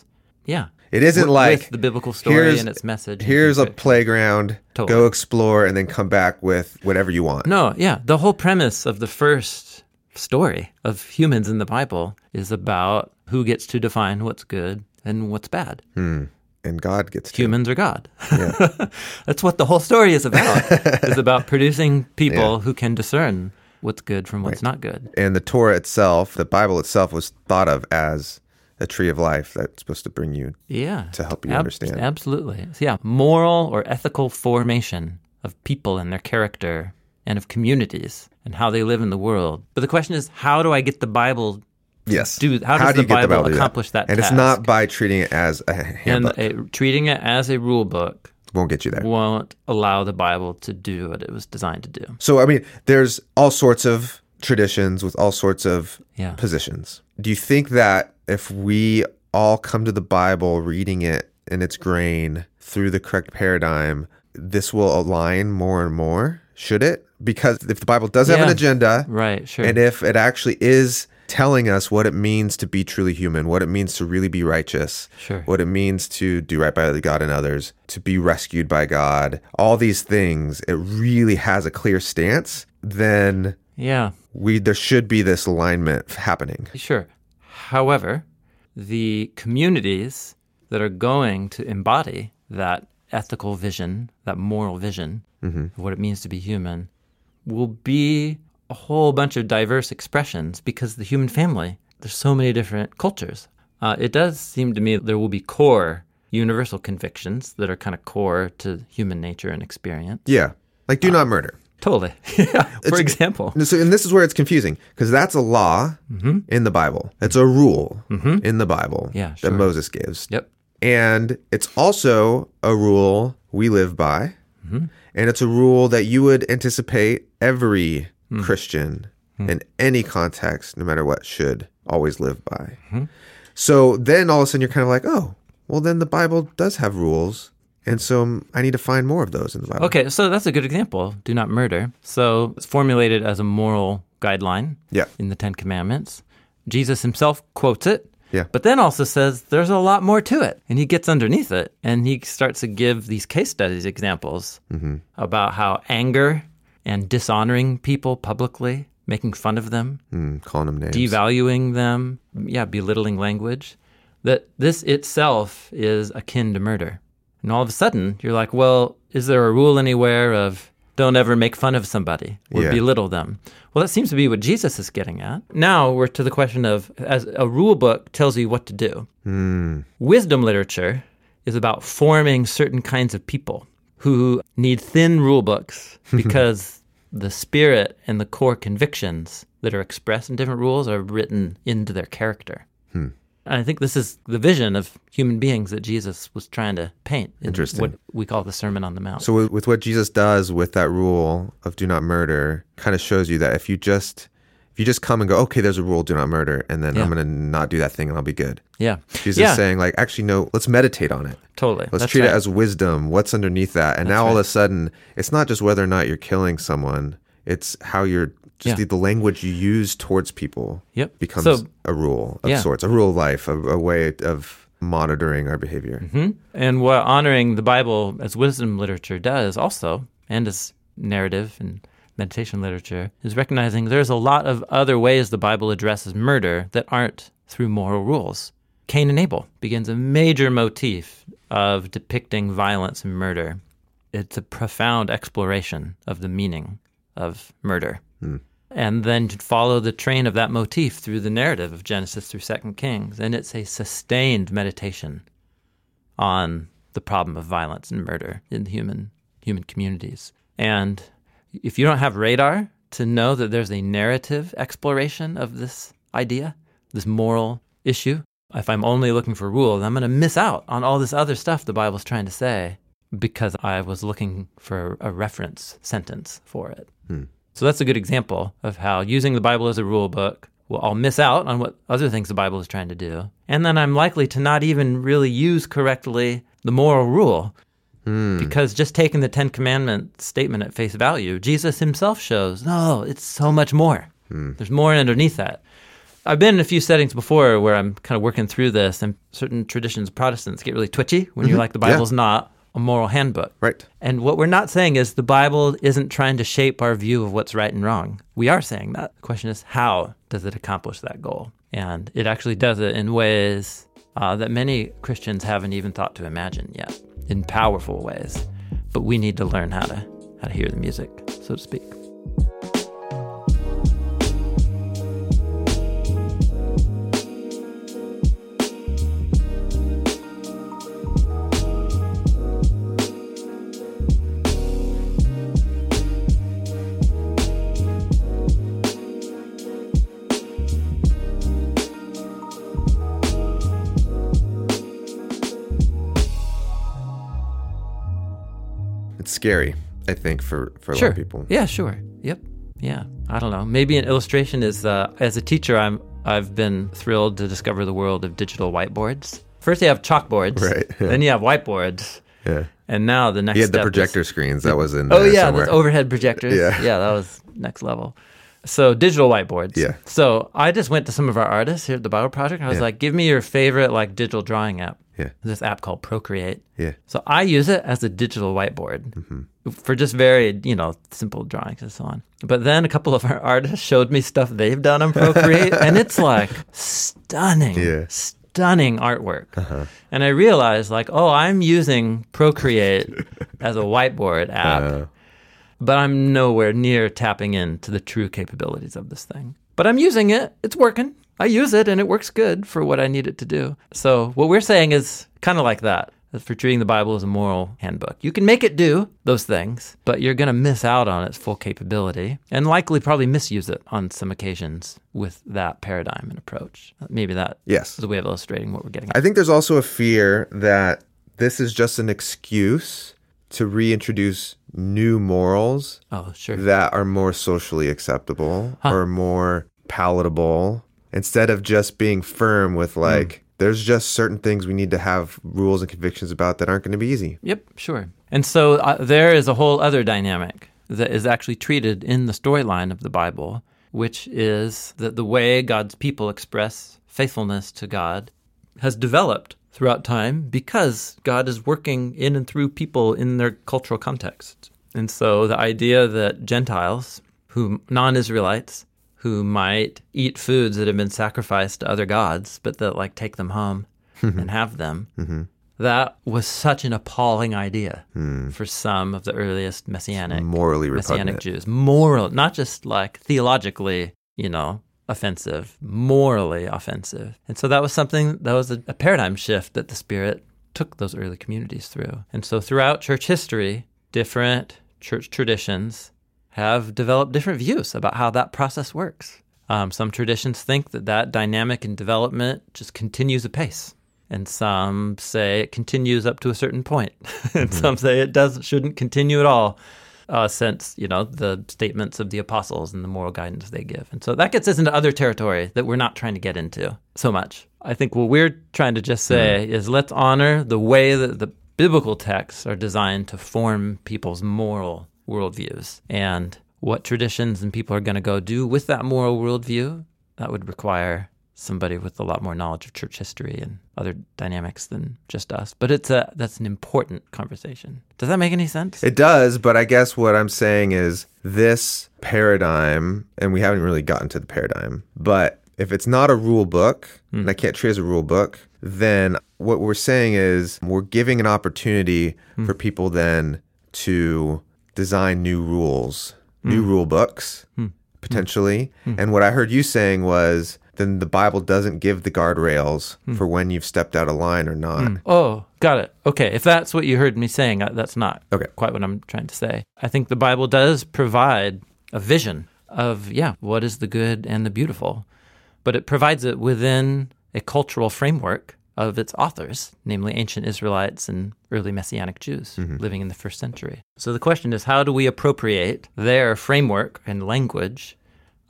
it isn't like with the biblical story and its message. Here's a playground, go explore, and then come back with whatever you want. No, the whole premise of the first story of humans in the Bible is about who gets to define what's good and what's bad. And God gets to. Humans are God. Yeah. That's what the whole story is about. It's about producing people who can discern what's good from what's not good. And the Torah itself, the Bible itself, was thought of as a tree of life that's supposed to bring you to help you understand. Absolutely. So moral or ethical formation of people and their character and of communities and how they live in the world. But the question is, how do I get the Bible how does the Bible accomplish that and task? It's not by treating it as a handbook. And treating it as a rule book won't get you there. Won't allow the Bible to do what it was designed to do. So, there's all sorts of traditions with all sorts of positions. Do you think that if we all come to the Bible reading it in its grain through the correct paradigm, this will align more and more? Should it? Because if the Bible does have an agenda, right, sure. And if it actually is telling us what it means to be truly human, what it means to really be righteous, what it means to do right by God and others, to be rescued by God, all these things, it really has a clear stance, then there should be this alignment happening. Sure. However, the communities that are going to embody that ethical vision, that moral vision of what it means to be human, will be a whole bunch of diverse expressions because the human family, there's so many different cultures. It does seem to me that there will be core universal convictions that are kind of core to human nature and experience. Yeah, like do not murder. Totally. For example. And this is where it's confusing because that's a law in the Bible. It's a rule in the Bible that Moses gives. Yep. And it's also a rule we live by. And it's a rule that you would anticipate every Christian in any context, no matter what, should always live by. So then all of a sudden you're kind of like, oh, well then the Bible does have rules. And so I need to find more of those in the Bible. Okay, so that's a good example. Do not murder. So it's formulated as a moral guideline in the Ten Commandments. Jesus himself quotes it. But then also says there's a lot more to it. And he gets underneath it and he starts to give these case studies examples about how anger and dishonoring people publicly, making fun of them, calling them names, devaluing them, belittling language, that this itself is akin to murder. And all of a sudden, you're like, well, is there a rule anywhere of don't ever make fun of somebody or belittle them? Well, that seems to be what Jesus is getting at. Now we're to the question of, as a rule book tells you what to do. Wisdom literature is about forming certain kinds of people who need thin rule books because the spirit and the core convictions that are expressed in different rules are written into their character. And I think this is the vision of human beings that Jesus was trying to paint in what we call the Sermon on the Mount. So with what Jesus does with that rule of do not murder, kind of shows you that if you just come and go, okay, there's a rule, do not murder, and then I'm going to not do that thing and I'll be good. Yeah. Jesus is saying, like, actually, no, let's meditate on it. Totally. Let's treat it as wisdom. What's underneath that? And now all of a sudden, it's not just whether or not you're killing someone, it's how you're just the language you use towards people becomes a rule of sorts, a rule of life, a way of monitoring our behavior. Mm-hmm. And what honoring the Bible as wisdom literature does also, and as narrative and meditation literature, is recognizing there's a lot of other ways the Bible addresses murder that aren't through moral rules. Cain and Abel begins a major motif of depicting violence and murder. It's a profound exploration of the meaning of murder. And then to follow the train of that motif through the narrative of Genesis through 2 Kings. And it's a sustained meditation on the problem of violence and murder in human communities. And if you don't have radar to know that there's a narrative exploration of this idea, this moral issue, if I'm only looking for rules, I'm going to miss out on all this other stuff the Bible's trying to say because I was looking for a reference sentence for it. So that's a good example of how using the Bible as a rule book, I'll miss out on what other things the Bible is trying to do. And then I'm likely to not even really use correctly the moral rule because just taking the Ten Commandments statement at face value, Jesus himself shows, no, it's so much more. There's more underneath that. I've been in a few settings before where I'm kind of working through this, and certain traditions, Protestants, get really twitchy when you're like, the Bible's not a moral handbook. Right. And what we're not saying is the Bible isn't trying to shape our view of what's right and wrong. We are saying that. The question is, how does it accomplish that goal? And it actually does it in ways that many Christians haven't even thought to imagine yet, in powerful ways. But we need to learn how to hear the music, so to speak. Scary, I think, for a lot of people. Yeah, sure. Yep. Yeah. I don't know. Maybe an illustration is, as a teacher, I've been thrilled to discover the world of digital whiteboards. First you have chalkboards, right? Yeah. Then you have whiteboards. Yeah. And now the next step step the projector is, screens. That was in there somewhere. The overhead projectors. Yeah, that was next level. So digital whiteboards. Yeah. So I just went to some of our artists here at the Bible Project, and I was like, give me your favorite digital drawing app. Yeah. This app called Procreate. Yeah. So I use it as a digital whiteboard for just very, simple drawings and so on. But then a couple of our artists showed me stuff they've done on Procreate, and it's stunning artwork. And I realized I'm using Procreate as a whiteboard app, but I'm nowhere near tapping into the true capabilities of this thing. But I'm using it. It's working. I use it, and it works good for what I need it to do. So what we're saying is kind of like that, for treating the Bible as a moral handbook. You can make it do those things, but you're going to miss out on its full capability and likely probably misuse it on some occasions with that paradigm and approach. Maybe that is a way of illustrating what we're getting at. I think there's also a fear that this is just an excuse to reintroduce new morals that are more socially acceptable or more palatable, instead of just being firm with there's just certain things we need to have rules and convictions about that aren't going to be easy. Yep, sure. And so there is a whole other dynamic that is actually treated in the storyline of the Bible, which is that the way God's people express faithfulness to God has developed throughout time because God is working in and through people in their cultural context. And so the idea that Gentiles, non-Israelites, who might eat foods that have been sacrificed to other gods, but that take them home and have them, that was such an appalling idea for some of the earliest Messianic Jews. Moral, not just theologically, offensive, morally offensive. And so that was a paradigm shift that the Spirit took those early communities through. And so throughout church history, different church traditions have developed different views about how that process works. Some traditions think that dynamic and development just continues apace. And some say it continues up to a certain point. And some say it shouldn't continue at all, since, the statements of the apostles and the moral guidance they give. And so that gets us into other territory that we're not trying to get into so much. I think what we're trying to just say is let's honor the way that the biblical texts are designed to form people's moral worldviews. And what traditions and people are going to go do with that moral worldview, that would require somebody with a lot more knowledge of church history and other dynamics than just us. But that's an important conversation. Does that make any sense? It does, but I guess what I'm saying is this paradigm, and we haven't really gotten to the paradigm, but if it's not a rule book, and I can't treat it as a rule book, then what we're saying is we're giving an opportunity for people then to design new rules, new rule books, potentially. And what I heard you saying was, then the Bible doesn't give the guardrails for when you've stepped out of line or not. Oh, got it. Okay, if that's what you heard me saying, that's not quite what I'm trying to say. I think the Bible does provide a vision of, what is the good and the beautiful. But it provides it within a cultural framework of its authors, namely ancient Israelites and early Messianic Jews living in the first century. So the question is, how do we appropriate their framework and language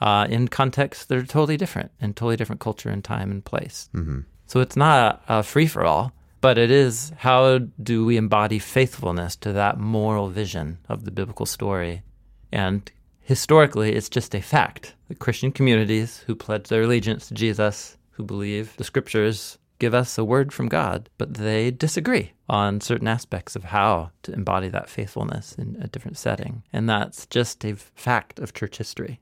in contexts that are totally different, in totally different culture and time and place? So it's not a free-for-all, but it is, how do we embody faithfulness to that moral vision of the biblical story? And historically, it's just a fact that Christian communities who pledge their allegiance to Jesus, who believe the scriptures give us a word from God, but they disagree on certain aspects of how to embody that faithfulness in a different setting. And that's just a fact of church history.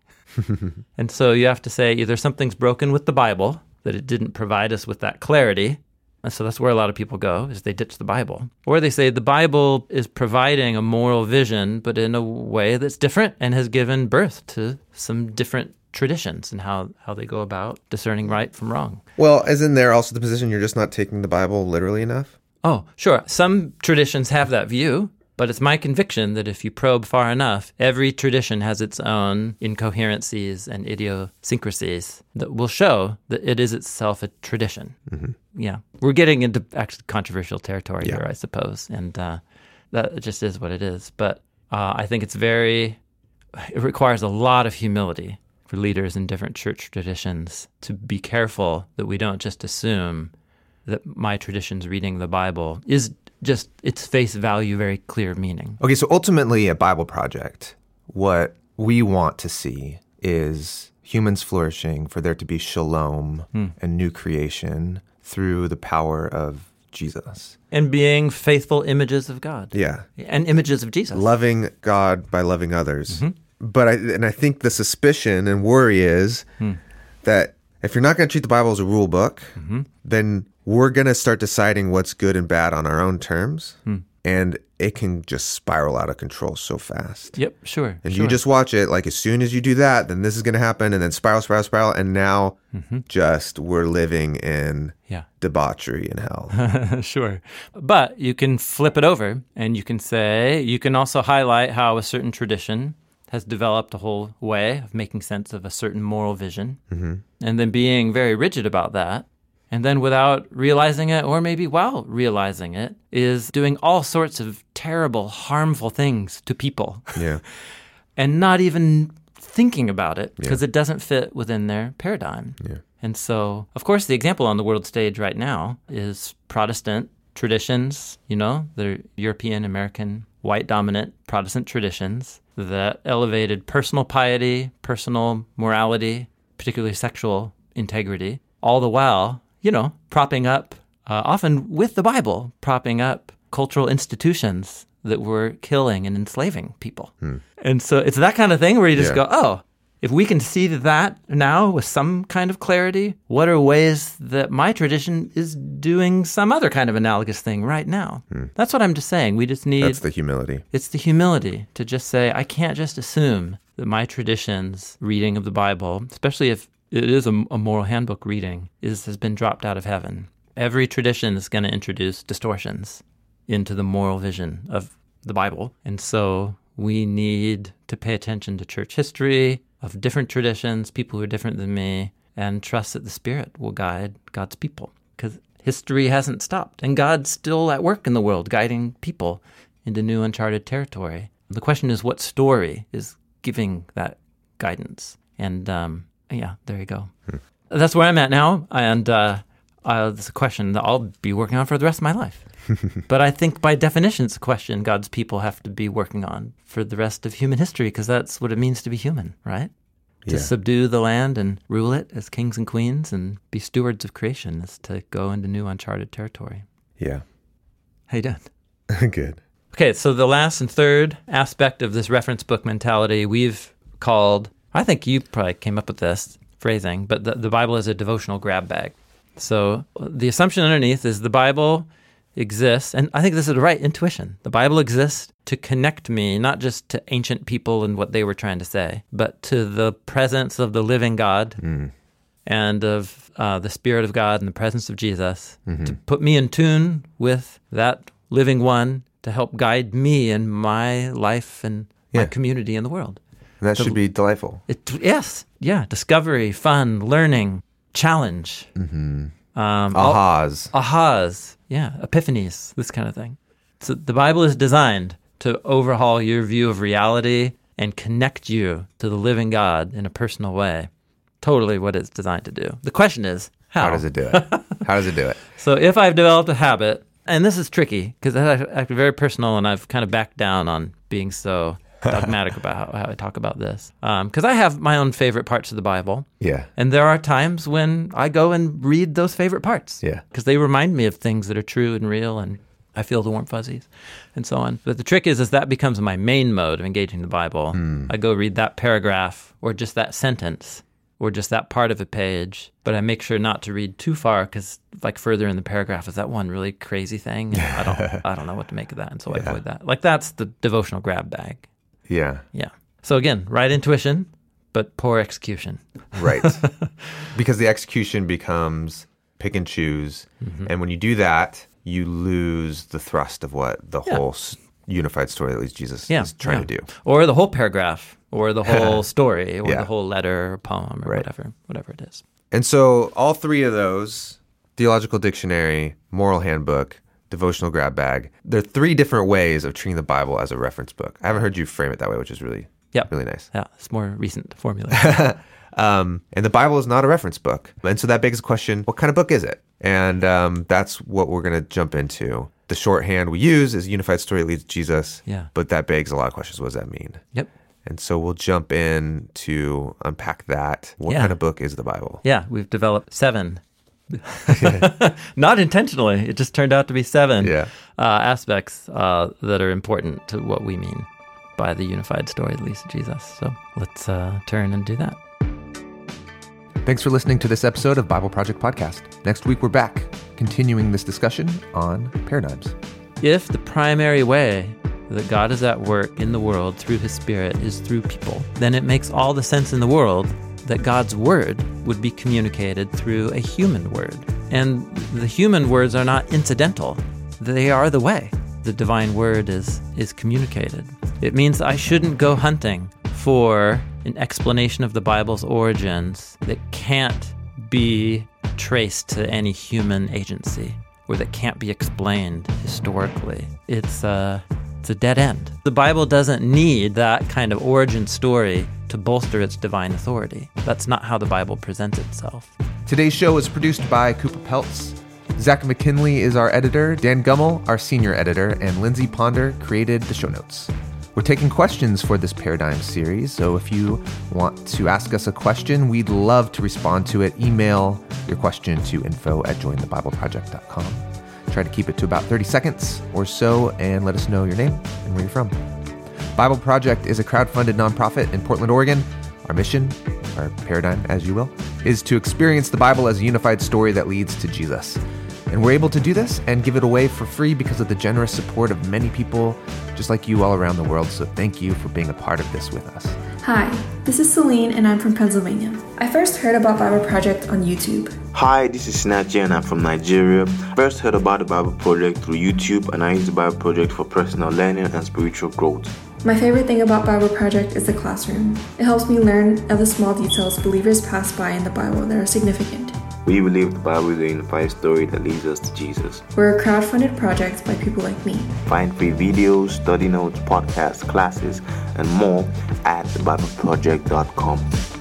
And so you have to say either something's broken with the Bible, that it didn't provide us with that clarity. And so that's where a lot of people go, is they ditch the Bible. Or they say the Bible is providing a moral vision, but in a way that's different and has given birth to some different traditions and how they go about discerning right from wrong. Well, isn't there also the position you're just not taking the Bible literally enough? Oh, sure. Some traditions have that view, but it's my conviction that if you probe far enough, every tradition has its own incoherencies and idiosyncrasies that will show that it is itself a tradition. Yeah. We're getting into actually controversial territory here, I suppose, and that just is what it is. But I think it requires a lot of humility for leaders in different church traditions to be careful that we don't just assume that my tradition's reading the Bible is just its face value, very clear meaning. Okay, so ultimately at Bible Project, what we want to see is humans flourishing, for there to be shalom and new creation through the power of Jesus. And being faithful images of God. Yeah. And images of Jesus. Loving God by loving others. But I think the suspicion and worry is that if you're not going to treat the Bible as a rule book, then we're going to start deciding what's good and bad on our own terms. And it can just spiral out of control so fast. Yep, sure. And you just watch it, like as soon as you do that, then this is going to happen, and then spiral. And now just we're living in debauchery in hell. Sure. But you can flip it over and you can also highlight how a certain tradition has developed a whole way of making sense of a certain moral vision, and then being very rigid about that, and then without realizing it, or maybe while realizing it, is doing all sorts of terrible, harmful things to people. Yeah. And not even thinking about it because it doesn't fit within their paradigm. Yeah. And so, of course, the example on the world stage right now is Protestant traditions, they're European, American, white-dominant Protestant traditions that elevated personal piety, personal morality, particularly sexual integrity, all the while, propping up, often with the Bible, propping up cultural institutions that were killing and enslaving people. And so it's that kind of thing where you just go, oh, if we can see that now with some kind of clarity, what are ways that my tradition is doing some other kind of analogous thing right now? That's what I'm just saying. We just need... That's the humility. It's the humility to just say, I can't just assume that my tradition's reading of the Bible, especially if it is a moral handbook reading, has been dropped out of heaven. Every tradition is going to introduce distortions into the moral vision of the Bible. And so we need to pay attention to church history of different traditions, people who are different than me, and trust that the Spirit will guide God's people. Because history hasn't stopped, and God's still at work in the world, guiding people into new uncharted territory. The question is, what story is giving that guidance? And there you go. That's where I'm at now, and it's a question that I'll be working on for the rest of my life. But I think by definition, it's a question God's people have to be working on for the rest of human history, because that's what it means to be human, right? To subdue the land and rule it as kings and queens and be stewards of creation is to go into new uncharted territory. Yeah. How you doing? Good. Okay, so the last and third aspect of this reference book mentality we've called, I think you probably came up with this phrasing, but the Bible is a devotional grab bag. So the assumption underneath is the Bible exists, and I think this is the right intuition. The Bible exists to connect me, not just to ancient people and what they were trying to say, but to the presence of the living God and of the Spirit of God and the presence of Jesus, to put me in tune with that living one to help guide me in my life and my community in the world. And that should be delightful. Discovery, fun, learning, challenge. Ahas. Epiphanies, this kind of thing. So the Bible is designed to overhaul your view of reality and connect you to the living God in a personal way. Totally what it's designed to do. The question is, how? How does it do it? How does it do it? So if I've developed a habit, and this is tricky because it's actually very personal, and I've kind of backed down on being so dogmatic about how I talk about this. Because I have my own favorite parts of the Bible. Yeah. And there are times when I go and read those favorite parts. Yeah. Because they remind me of things that are true and real, and I feel the warm fuzzies and so on. But the trick is that becomes my main mode of engaging the Bible. I go read that paragraph or just that sentence or just that part of a page, but I make sure not to read too far because like further in the paragraph is that one really crazy thing. And I don't know what to make of that, and so I avoid that. Like that's the devotional grab bag. Yeah. Yeah. So again, right intuition, but poor execution. Right. Because the execution becomes pick and choose. And when you do that, you lose the thrust of what the whole unified story that leads Jesus is trying to do. Or the whole paragraph, or the whole story, or the whole letter or poem, or whatever it is. And so all three of those, theological dictionary, moral handbook, devotional grab bag, there are three different ways of treating the Bible as a reference book. I haven't heard you frame it that way, which is really nice. Yeah, it's more recent formula. And the Bible is not a reference book. And so that begs the question, what kind of book is it? And that's what we're going to jump into. The shorthand we use is unified story leads Jesus. Yeah. But that begs a lot of questions. What does that mean? Yep. And so we'll jump in to unpack that. What kind of book is the Bible? Yeah, we've developed 7. Not intentionally. It just turned out to be 7 aspects that are important to what we mean by the unified story that leads to Jesus. So let's turn and do that. Thanks for listening to this episode of Bible Project Podcast. Next week, we're back, continuing this discussion on paradigms. If the primary way that God is at work in the world through His Spirit is through people, then it makes all the sense in the world that God's word would be communicated through a human word. And the human words are not incidental. They are the way the divine word is communicated. It means I shouldn't go hunting for an explanation of the Bible's origins that can't be traced to any human agency or that can't be explained historically. It's a dead end. The Bible doesn't need that kind of origin story to bolster its divine authority. That's not how the Bible presents itself. Today's show is produced by Cooper Peltz. Zach McKinley is our editor, Dan Gummel, our senior editor, and Lindsay Ponder created the show notes. We're taking questions for this Paradigm series, so if you want to ask us a question, we'd love to respond to it. Email your question to info@jointhebibleproject.com. Try to keep it to about 30 seconds or so, and let us know your name and where you're from. Bible Project is a crowd-funded nonprofit in Portland, Oregon. Our mission, our paradigm, as you will, is to experience the Bible as a unified story that leads to Jesus. And we're able to do this and give it away for free because of the generous support of many people just like you all around the world. So thank you for being a part of this with us. Hi, this is Celine and I'm from Pennsylvania. I first heard about Bible Project on YouTube. Hi, this is Sinachi and I'm from Nigeria. First heard about the Bible Project through YouTube, and I use the Bible Project for personal learning and spiritual growth. My favorite thing about Bible Project is the classroom. It helps me learn of the small details believers pass by in the Bible that are significant. We believe the Bible is a unified story that leads us to Jesus. We're a crowd-funded project by people like me. Find free videos, study notes, podcasts, classes, and more at thebibleproject.com.